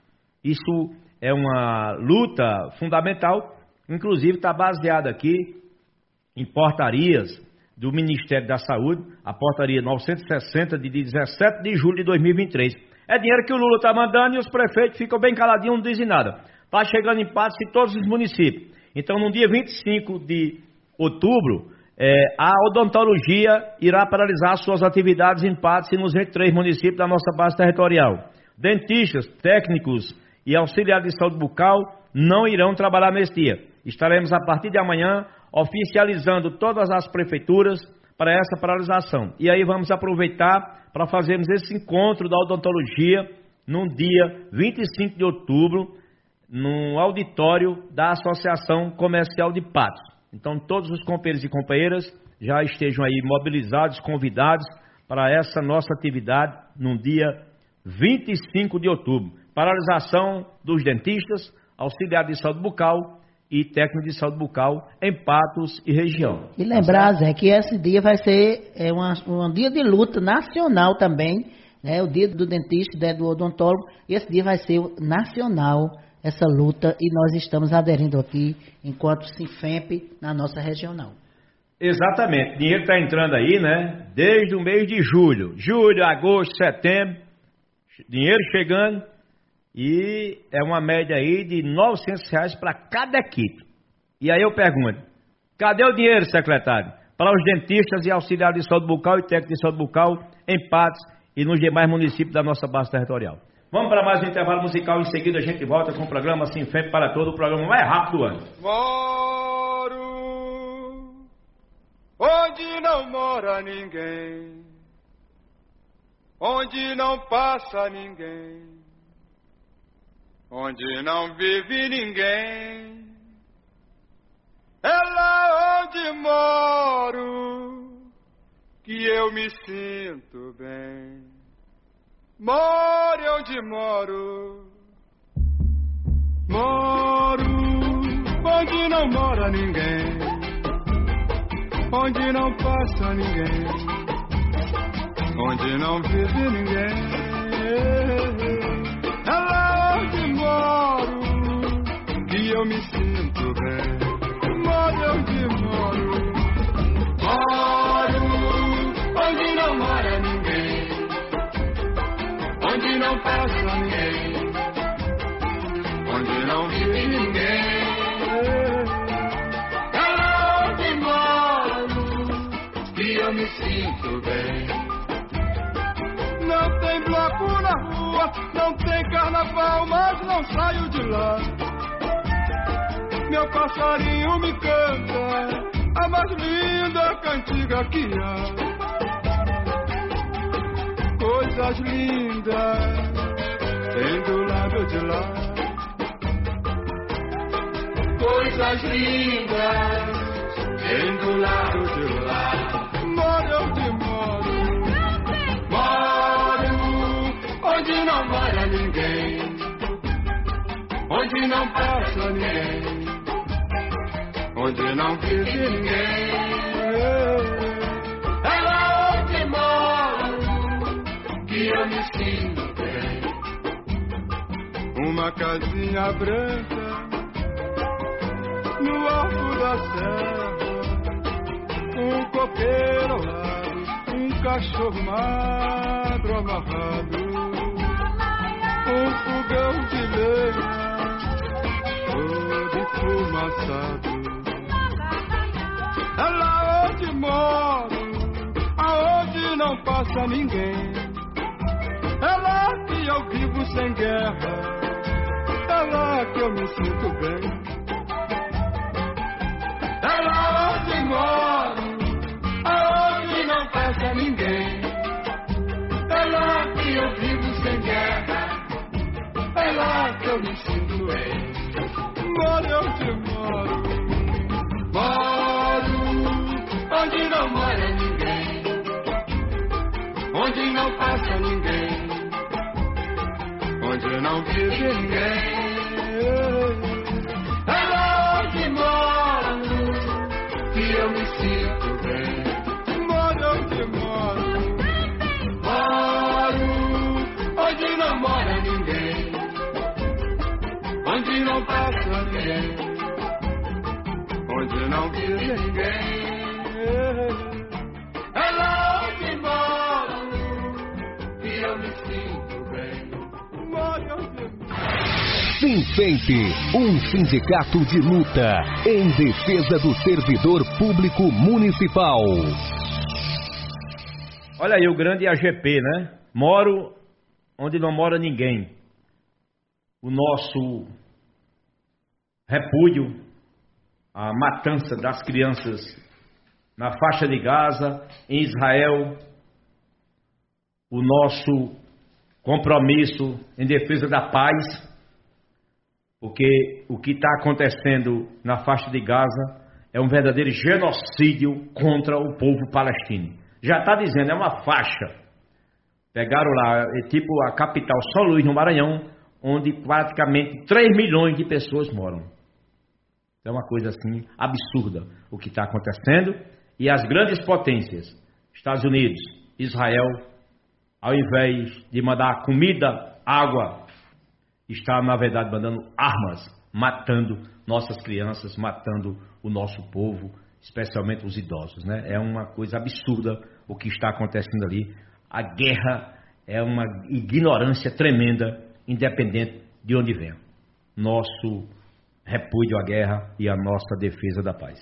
Isso é uma luta fundamental, inclusive está baseada aqui em portarias do Ministério da Saúde, a portaria novecentos e sessenta de dezessete de julho de dois mil e vinte e três. É dinheiro que o Lula está mandando e os prefeitos ficam bem caladinhos, não dizem nada. Está chegando em Patos em todos os municípios. Então, no dia vinte e cinco de outubro, é, a odontologia irá paralisar suas atividades em Patos e nos vinte e três municípios da nossa base territorial. Dentistas, técnicos e auxiliares de saúde bucal não irão trabalhar nesse dia. Estaremos, a partir de amanhã, oficializando todas as prefeituras para essa paralisação. E aí vamos aproveitar para fazermos esse encontro da odontologia no dia vinte e cinco de outubro, no auditório da Associação Comercial de Patos. Então, todos os companheiros e companheiras já estejam aí mobilizados, convidados para essa nossa atividade no dia vinte e cinco de outubro. Paralisação dos dentistas, auxiliares de saúde bucal e técnico de saúde bucal em Patos e região. E lembrar, Zé, que esse dia vai ser é, uma, um dia de luta nacional também, né? O dia do dentista, né, do odontólogo, e esse dia vai ser nacional, essa luta, e nós estamos aderindo aqui, enquanto Sinfemp, na nossa regional. Exatamente, o dinheiro está entrando aí, né? Desde o mês de julho, julho, agosto, setembro, dinheiro chegando. E é uma média aí de novecentos reais para cada equipe. E aí eu pergunto, cadê o dinheiro, secretário? Para os dentistas e auxiliares de saúde bucal e técnicos de saúde bucal em Patos e nos demais municípios da nossa base territorial. Vamos para mais um intervalo musical, em seguida a gente volta com o programa Sinfemp para Todo, o programa mais rápido do ano. Moro onde não mora ninguém, onde não passa ninguém, onde não vive ninguém. É lá onde moro que eu me sinto bem. Moro onde moro, moro onde não mora ninguém, onde não passa ninguém, onde não vive ninguém. É lá onde moro que eu me sinto bem. Moro onde moro, moro onde não mora ninguém, onde não passa ninguém, onde não vive ninguém. É lá onde moro que eu me sinto bem. Não tem bloco na rua, não tem carnaval, mas não saio de lá. Meu passarinho me canta a mais linda cantiga que há. Coisas lindas tem do lado de lá. Coisas lindas tem do lado de lá. Moro onde moro, moro onde não mora ninguém. onde não passa ninguém, onde não vive ninguém. É lá onde moro que eu me sinto bem. Uma casinha branca no alto da serra, um coqueiro ao lado, um cachorro magro amarrado, um fogão de lenha todo enfumaçado. É lá onde moro, aonde não passa ninguém. É lá que eu vivo sem guerra, é lá que eu me sinto bem. É lá onde moro, aonde não passa ninguém. É lá que eu vivo sem guerra, é lá que eu me sinto bem. Moro onde moro, moro onde não mora ninguém, onde não passa ninguém, onde não vive ninguém. É lá onde moro que eu me sinto bem. Moro onde moro, moro onde não mora ninguém, onde não passa ninguém, onde não vive ninguém. É lá onde moro que eu me sinto bem. Moro onde moro. Sinfemp, um sindicato de luta em defesa do servidor público municipal. Olha aí o grande A G P, né? Moro onde não mora ninguém. O nosso repúdio à matança das crianças na faixa de Gaza, em Israel. O nosso compromisso em defesa da paz. Porque o que está acontecendo na faixa de Gaza é um verdadeiro genocídio contra o povo palestino. Já está dizendo, é uma faixa. Pegaram lá, é tipo a capital São Luís, no Maranhão, onde praticamente três milhões de pessoas moram. É uma coisa assim absurda o que está acontecendo. E as grandes potências, Estados Unidos, Israel, ao invés de mandar comida, água, está, na verdade, mandando armas, matando nossas crianças, matando o nosso povo, especialmente os idosos, né? É uma coisa absurda o que está acontecendo ali. A guerra é uma ignorância tremenda, independente de onde vem. Nosso repúdio à guerra e a nossa defesa da paz.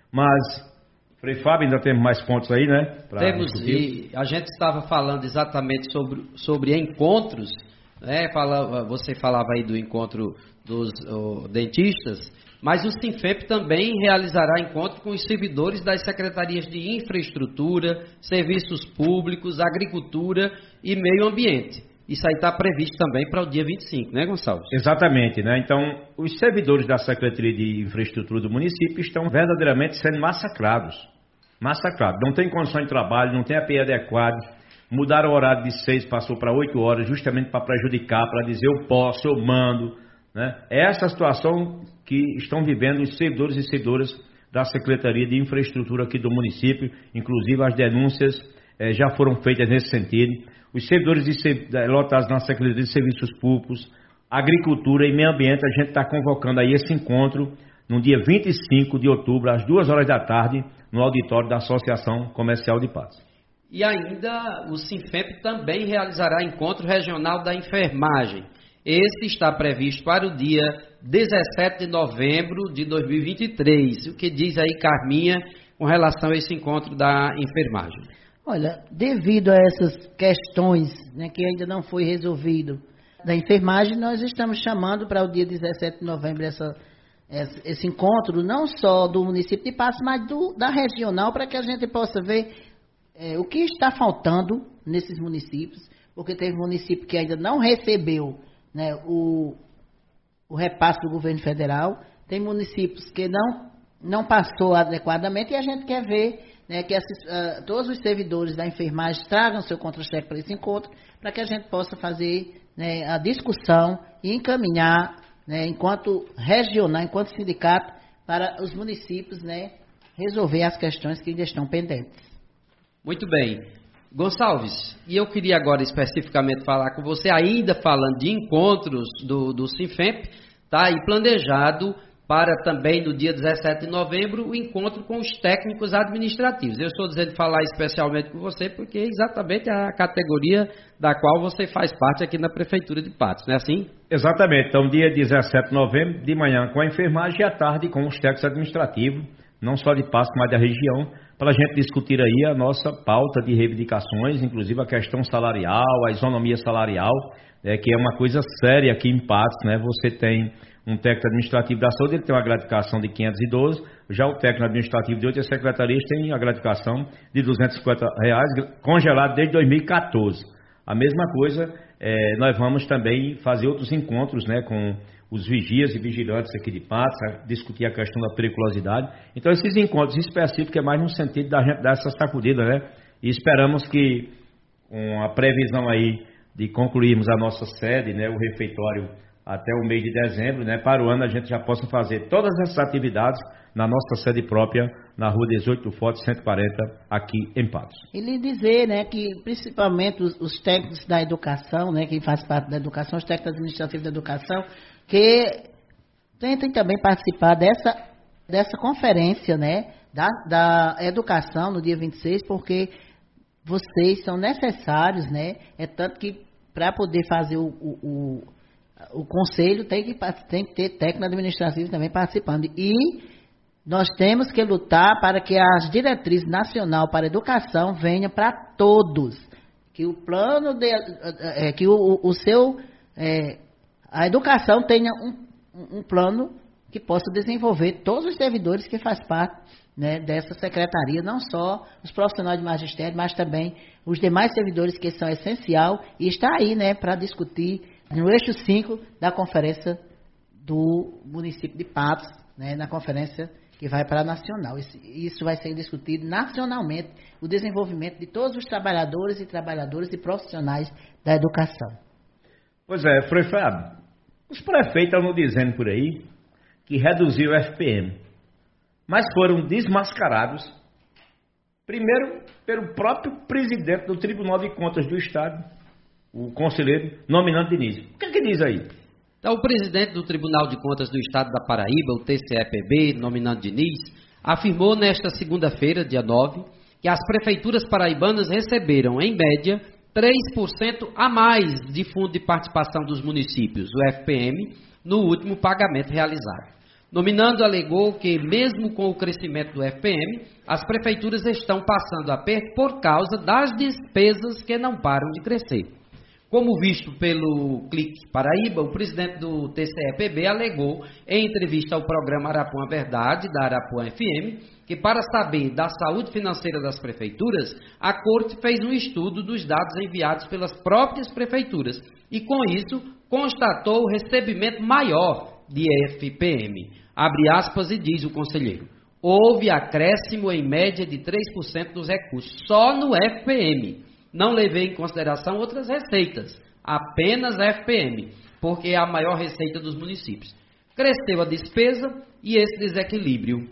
Mas, Frei Fábio, ainda temos mais pontos aí, né? Temos, e a gente estava falando exatamente sobre, sobre encontros. É, fala, você falava aí do encontro dos oh, dentistas, mas o Sinfemp também realizará encontro com os servidores das secretarias de infraestrutura, serviços públicos, agricultura e meio ambiente. Isso aí está previsto também para o dia vinte e cinco, né, Gonçalves? Exatamente, né? Então, os servidores da Secretaria de Infraestrutura do município estão verdadeiramente sendo massacrados. Massacrados. Não tem condições de trabalho, não tem A P I adequado. Mudaram o horário de seis, passou para oito horas, justamente para prejudicar, para dizer eu posso, eu mando. Né? É essa a situação que estão vivendo os servidores e servidoras da Secretaria de Infraestrutura aqui do município. Inclusive as denúncias eh, já foram feitas nesse sentido. Os servidores e lotados na Secretaria de Serviços Públicos, Agricultura e Meio Ambiente, a gente está convocando aí esse encontro no dia vinte e cinco de outubro, às duas horas da tarde, no auditório da Associação Comercial de Paz. E ainda o Sinfemp também realizará encontro regional da enfermagem. Esse está previsto para o dia dezessete de novembro de dois mil e vinte e três. O que diz aí, Carminha, com relação a esse encontro da enfermagem? Olha, devido a essas questões, né, que ainda não foi resolvido da enfermagem, nós estamos chamando para o dia dezessete de novembro essa, essa, esse encontro, não só do município de Passos, mas do, da regional, para que a gente possa ver é, o que está faltando nesses municípios, porque teve município que ainda não recebeu, né, o, o repasse do governo federal, tem municípios que não, não passou adequadamente, e a gente quer ver, né, que esses, uh, todos os servidores da enfermagem tragam seu contra-cheque para esse encontro, para que a gente possa fazer, né, a discussão e encaminhar né, enquanto regional, enquanto sindicato, para os municípios, né, resolver as questões que ainda estão pendentes. Muito bem. Gonçalves, e eu queria agora especificamente falar com você, ainda falando de encontros do, do Sinfemp, está aí planejado para também no dia dezessete de novembro o encontro com os técnicos administrativos. Eu estou dizendo falar especialmente com você porque é exatamente a categoria da qual você faz parte aqui na Prefeitura de Patos, não é assim? Exatamente. Então, dia dezessete de novembro, de manhã com a enfermagem e à tarde com os técnicos administrativos, não só de Patos, mas da região, para a gente discutir aí a nossa pauta de reivindicações, inclusive a questão salarial, a isonomia salarial, é, que é uma coisa séria aqui em Patos, né? Você tem um técnico administrativo da saúde, ele tem uma gratificação de quinhentos e doze, já o técnico administrativo de outras secretarias tem a gratificação de duzentos e cinquenta reais, congelado desde dois mil e quatorze. A mesma coisa, é, nós vamos também fazer outros encontros, né, com os vigias e vigilantes aqui de Patos, a discutir a questão da periculosidade. Então, esses encontros específicos é mais no sentido da gente dar essa sacudida, né? E esperamos que, com a previsão aí de concluirmos a nossa sede, né, o refeitório, até o mês de dezembro, né, para o ano a gente já possa fazer todas essas atividades na nossa sede própria, na rua dezoito do Forte, cento e quarenta, aqui em Patos. E lhe dizer, né, que principalmente os, os técnicos da educação, né, que faz parte da educação, os técnicos administrativos da educação, que tentem também participar dessa, dessa conferência, né, da, da educação no dia vinte e seis, porque vocês são necessários, né, é tanto que para poder fazer o, o, o, o conselho tem que, tem que ter técnico administrativo também participando. E nós temos que lutar para que as diretrizes nacional para a educação venham para todos, que o plano de, é, que o, o seu é, a educação tenha um, um plano que possa desenvolver todos os servidores que faz parte, né, dessa secretaria, não só os profissionais de magistério, mas também os demais servidores que são essencial e está aí, né, para discutir no eixo cinco da conferência do município de Patos, né, na conferência que vai para a nacional. Isso, isso vai ser discutido nacionalmente, o desenvolvimento de todos os trabalhadores e trabalhadoras e profissionais da educação. Pois é, Frei Fábio, os prefeitos estão dizendo por aí que reduziu o F P M, mas foram desmascarados, primeiro pelo próprio presidente do Tribunal de Contas do Estado, o conselheiro nominando Diniz. O que é que diz aí? Então, o presidente do Tribunal de Contas do Estado da Paraíba, o T C E P B, nominando Diniz, afirmou nesta segunda-feira, dia nove, que as prefeituras paraibanas receberam, em média, três por cento a mais de fundo de participação dos municípios, o F P M, no último pagamento realizado. Nominando alegou que, mesmo com o crescimento do F P M, as prefeituras estão passando aperto por causa das despesas que não param de crescer. Como visto pelo Clique Paraíba, o presidente do T C E P B alegou, em entrevista ao programa Arapuã Verdade, da Arapuã F M, que para saber da saúde financeira das prefeituras, a Corte fez um estudo dos dados enviados pelas próprias prefeituras e, com isso, constatou o recebimento maior de F P M. Abre aspas e diz o conselheiro: houve acréscimo em média de três por cento dos recursos, só no F P M. Não levei em consideração outras receitas, apenas F P M, porque é a maior receita dos municípios. Cresceu a despesa e esse desequilíbrio.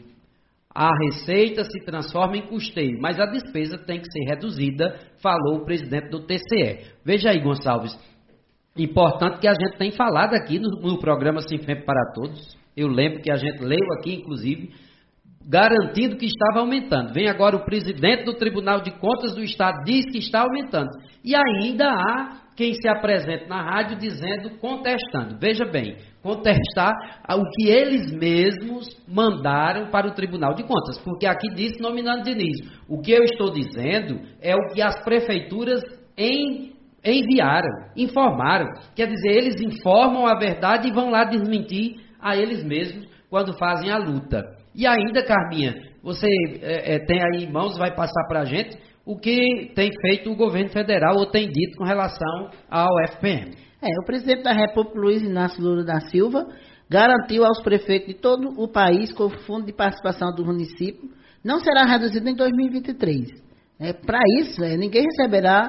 A receita se transforma em custeio, mas a despesa tem que ser reduzida, falou o presidente do T C E. Veja aí, Gonçalves, importante que a gente tem falado aqui no, no programa Sinfemp para Todos. Eu lembro que a gente leu aqui, inclusive, garantindo que estava aumentando. Vem agora o presidente do Tribunal de Contas do Estado, diz que está aumentando. E ainda há quem se apresenta na rádio dizendo, contestando. Veja bem, contestar o que eles mesmos mandaram para o Tribunal de Contas. Porque aqui disse nominando Diniz. O que eu estou dizendo é o que as prefeituras em, enviaram, informaram. Quer dizer, eles informam a verdade e vão lá desmentir a eles mesmos quando fazem a luta. E ainda, Carminha, você é, é, tem aí em mãos, vai passar para a gente o que tem feito o governo federal ou tem dito com relação ao F P M. É, o presidente da República, Luiz Inácio Lula da Silva, garantiu aos prefeitos de todo o país que o fundo de participação do município não será reduzido em dois mil e vinte e três. É, para isso, é, ninguém receberá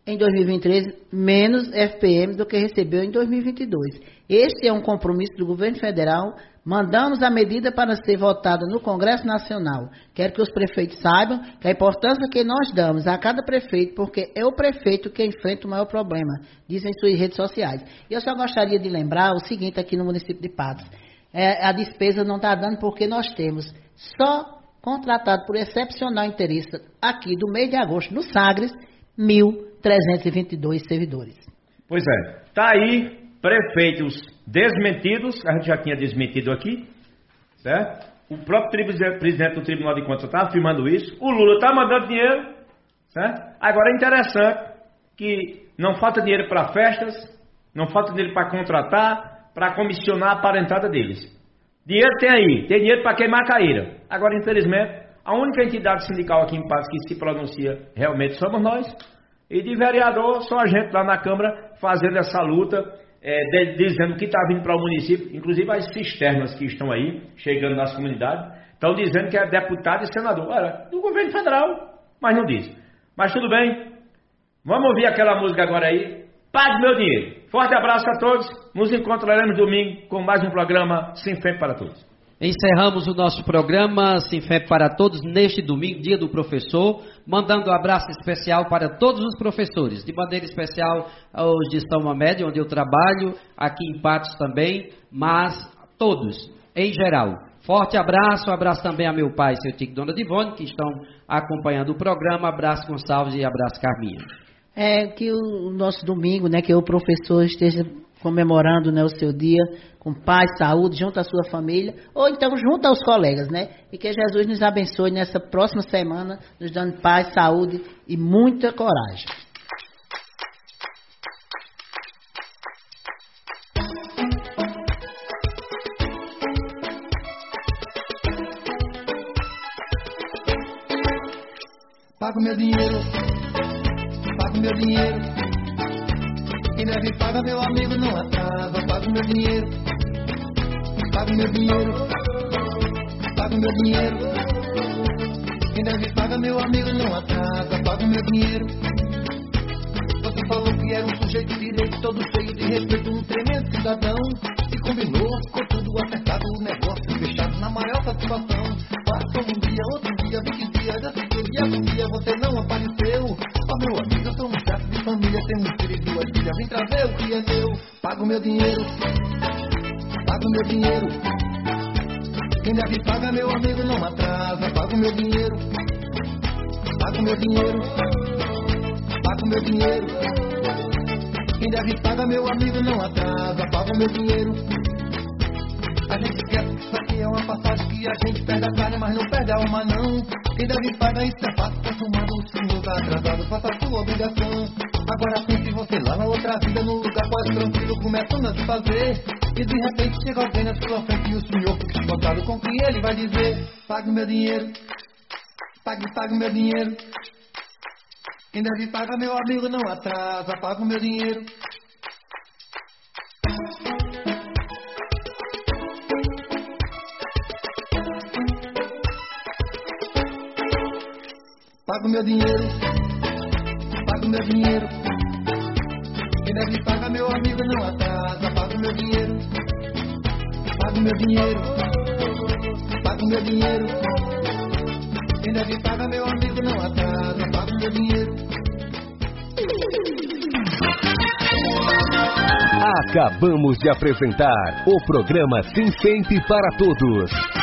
em dois mil e vinte e três menos F P M do que recebeu em dois mil e vinte e dois. Este é um compromisso do governo federal. Mandamos a medida para ser votada no Congresso Nacional. Quero que os prefeitos saibam que a importância que nós damos a cada prefeito, porque é o prefeito que enfrenta o maior problema, dizem em suas redes sociais. E eu só gostaria de lembrar o seguinte aqui no município de Patos. É, a despesa não está dando porque nós temos só contratado por excepcional interesse aqui do mês de agosto, no Sagres, mil trezentos e vinte e dois servidores. Pois é, está aí prefeitos desmentidos, a gente já tinha desmentido aqui, certo? O próprio presidente do Tribunal de Contas está afirmando isso, o Lula está mandando dinheiro, certo? Agora é interessante que não falta dinheiro para festas, não falta dinheiro para contratar, para comissionar para a entrada deles. Dinheiro tem aí, tem dinheiro para queimar a caíra. Agora, infelizmente, a única entidade sindical aqui em Patos que se pronuncia realmente somos nós, e de vereador só a gente lá na Câmara fazendo essa luta, É, de, dizendo que está vindo para o município, inclusive as cisternas que estão aí, chegando nas comunidades, estão dizendo que é deputado e senador. Olha, do governo federal, mas não diz. Mas tudo bem, vamos ouvir aquela música agora aí, Pague Meu Dinheiro. Forte abraço a todos, nos encontraremos domingo com mais um programa Sinfep para Todos. Encerramos o nosso programa Sinfep para Todos neste domingo, dia do professor, mandando um abraço especial para todos os professores, de maneira especial aos de São Mamed, onde eu trabalho, aqui em Patos também, mas todos, em geral. Forte abraço, abraço também a meu pai, seu Tico e Dona Divone, que estão acompanhando o programa, abraço Gonçalves e abraço Carminha. É que o nosso domingo, né, que o professor esteja comemorando, né, o seu dia com paz, saúde, junto à sua família, ou então junto aos colegas, né? E que Jesus nos abençoe nessa próxima semana, nos dando paz, saúde e muita coragem. Pago meu dinheiro, pago meu dinheiro. Quem deve paga, meu amigo, não atrasa. Pago meu dinheiro, pago meu dinheiro, pago meu dinheiro. Quem deve paga, meu amigo, não atrasa. Pago meu dinheiro. Você falou que era um sujeito direito, todo cheio de respeito, um tremendo cidadão. E combinou, ficou tudo acertado, o negócio fechado na maior satisfação. Passou um dia, outro dia, vinte dias, assim que dia por dia você não apareceu. Ó meu amigo, eu sou um chato de família, tenho um filho e duas filhas, vem trazer o que é meu. Pago meu dinheiro, pago meu dinheiro. Quem deve paga, meu amigo, não atrasa. Pago meu dinheiro, pago meu dinheiro, pago meu dinheiro. Quem deve paga, meu amigo, não atrasa. Pago meu dinheiro. A gente esquece que isso aqui é uma passagem, que a gente perde a carne, mas não perde a alma não. Quem deve pagar isso é fácil, consumado, o senhor tá atrasado, faça a sua obrigação. Agora pense você lá na outra vida, no lugar quase tranquilo, começando a se fazer. E de repente chega alguém na sua frente e o senhor fica espantado com o que ele vai dizer. Pague meu dinheiro, pague, pague meu dinheiro. Quem deve pagar, meu amigo, não atrasa. Pague meu dinheiro. Pago meu dinheiro, pago meu dinheiro. Quem deve pagar, meu amigo, não atrasa. Pago meu dinheiro, pago meu dinheiro, pago meu dinheiro. Quem deve pagar, meu amigo, não atrasa. Pago meu dinheiro. Acabamos de apresentar o programa Sinfep para Todos.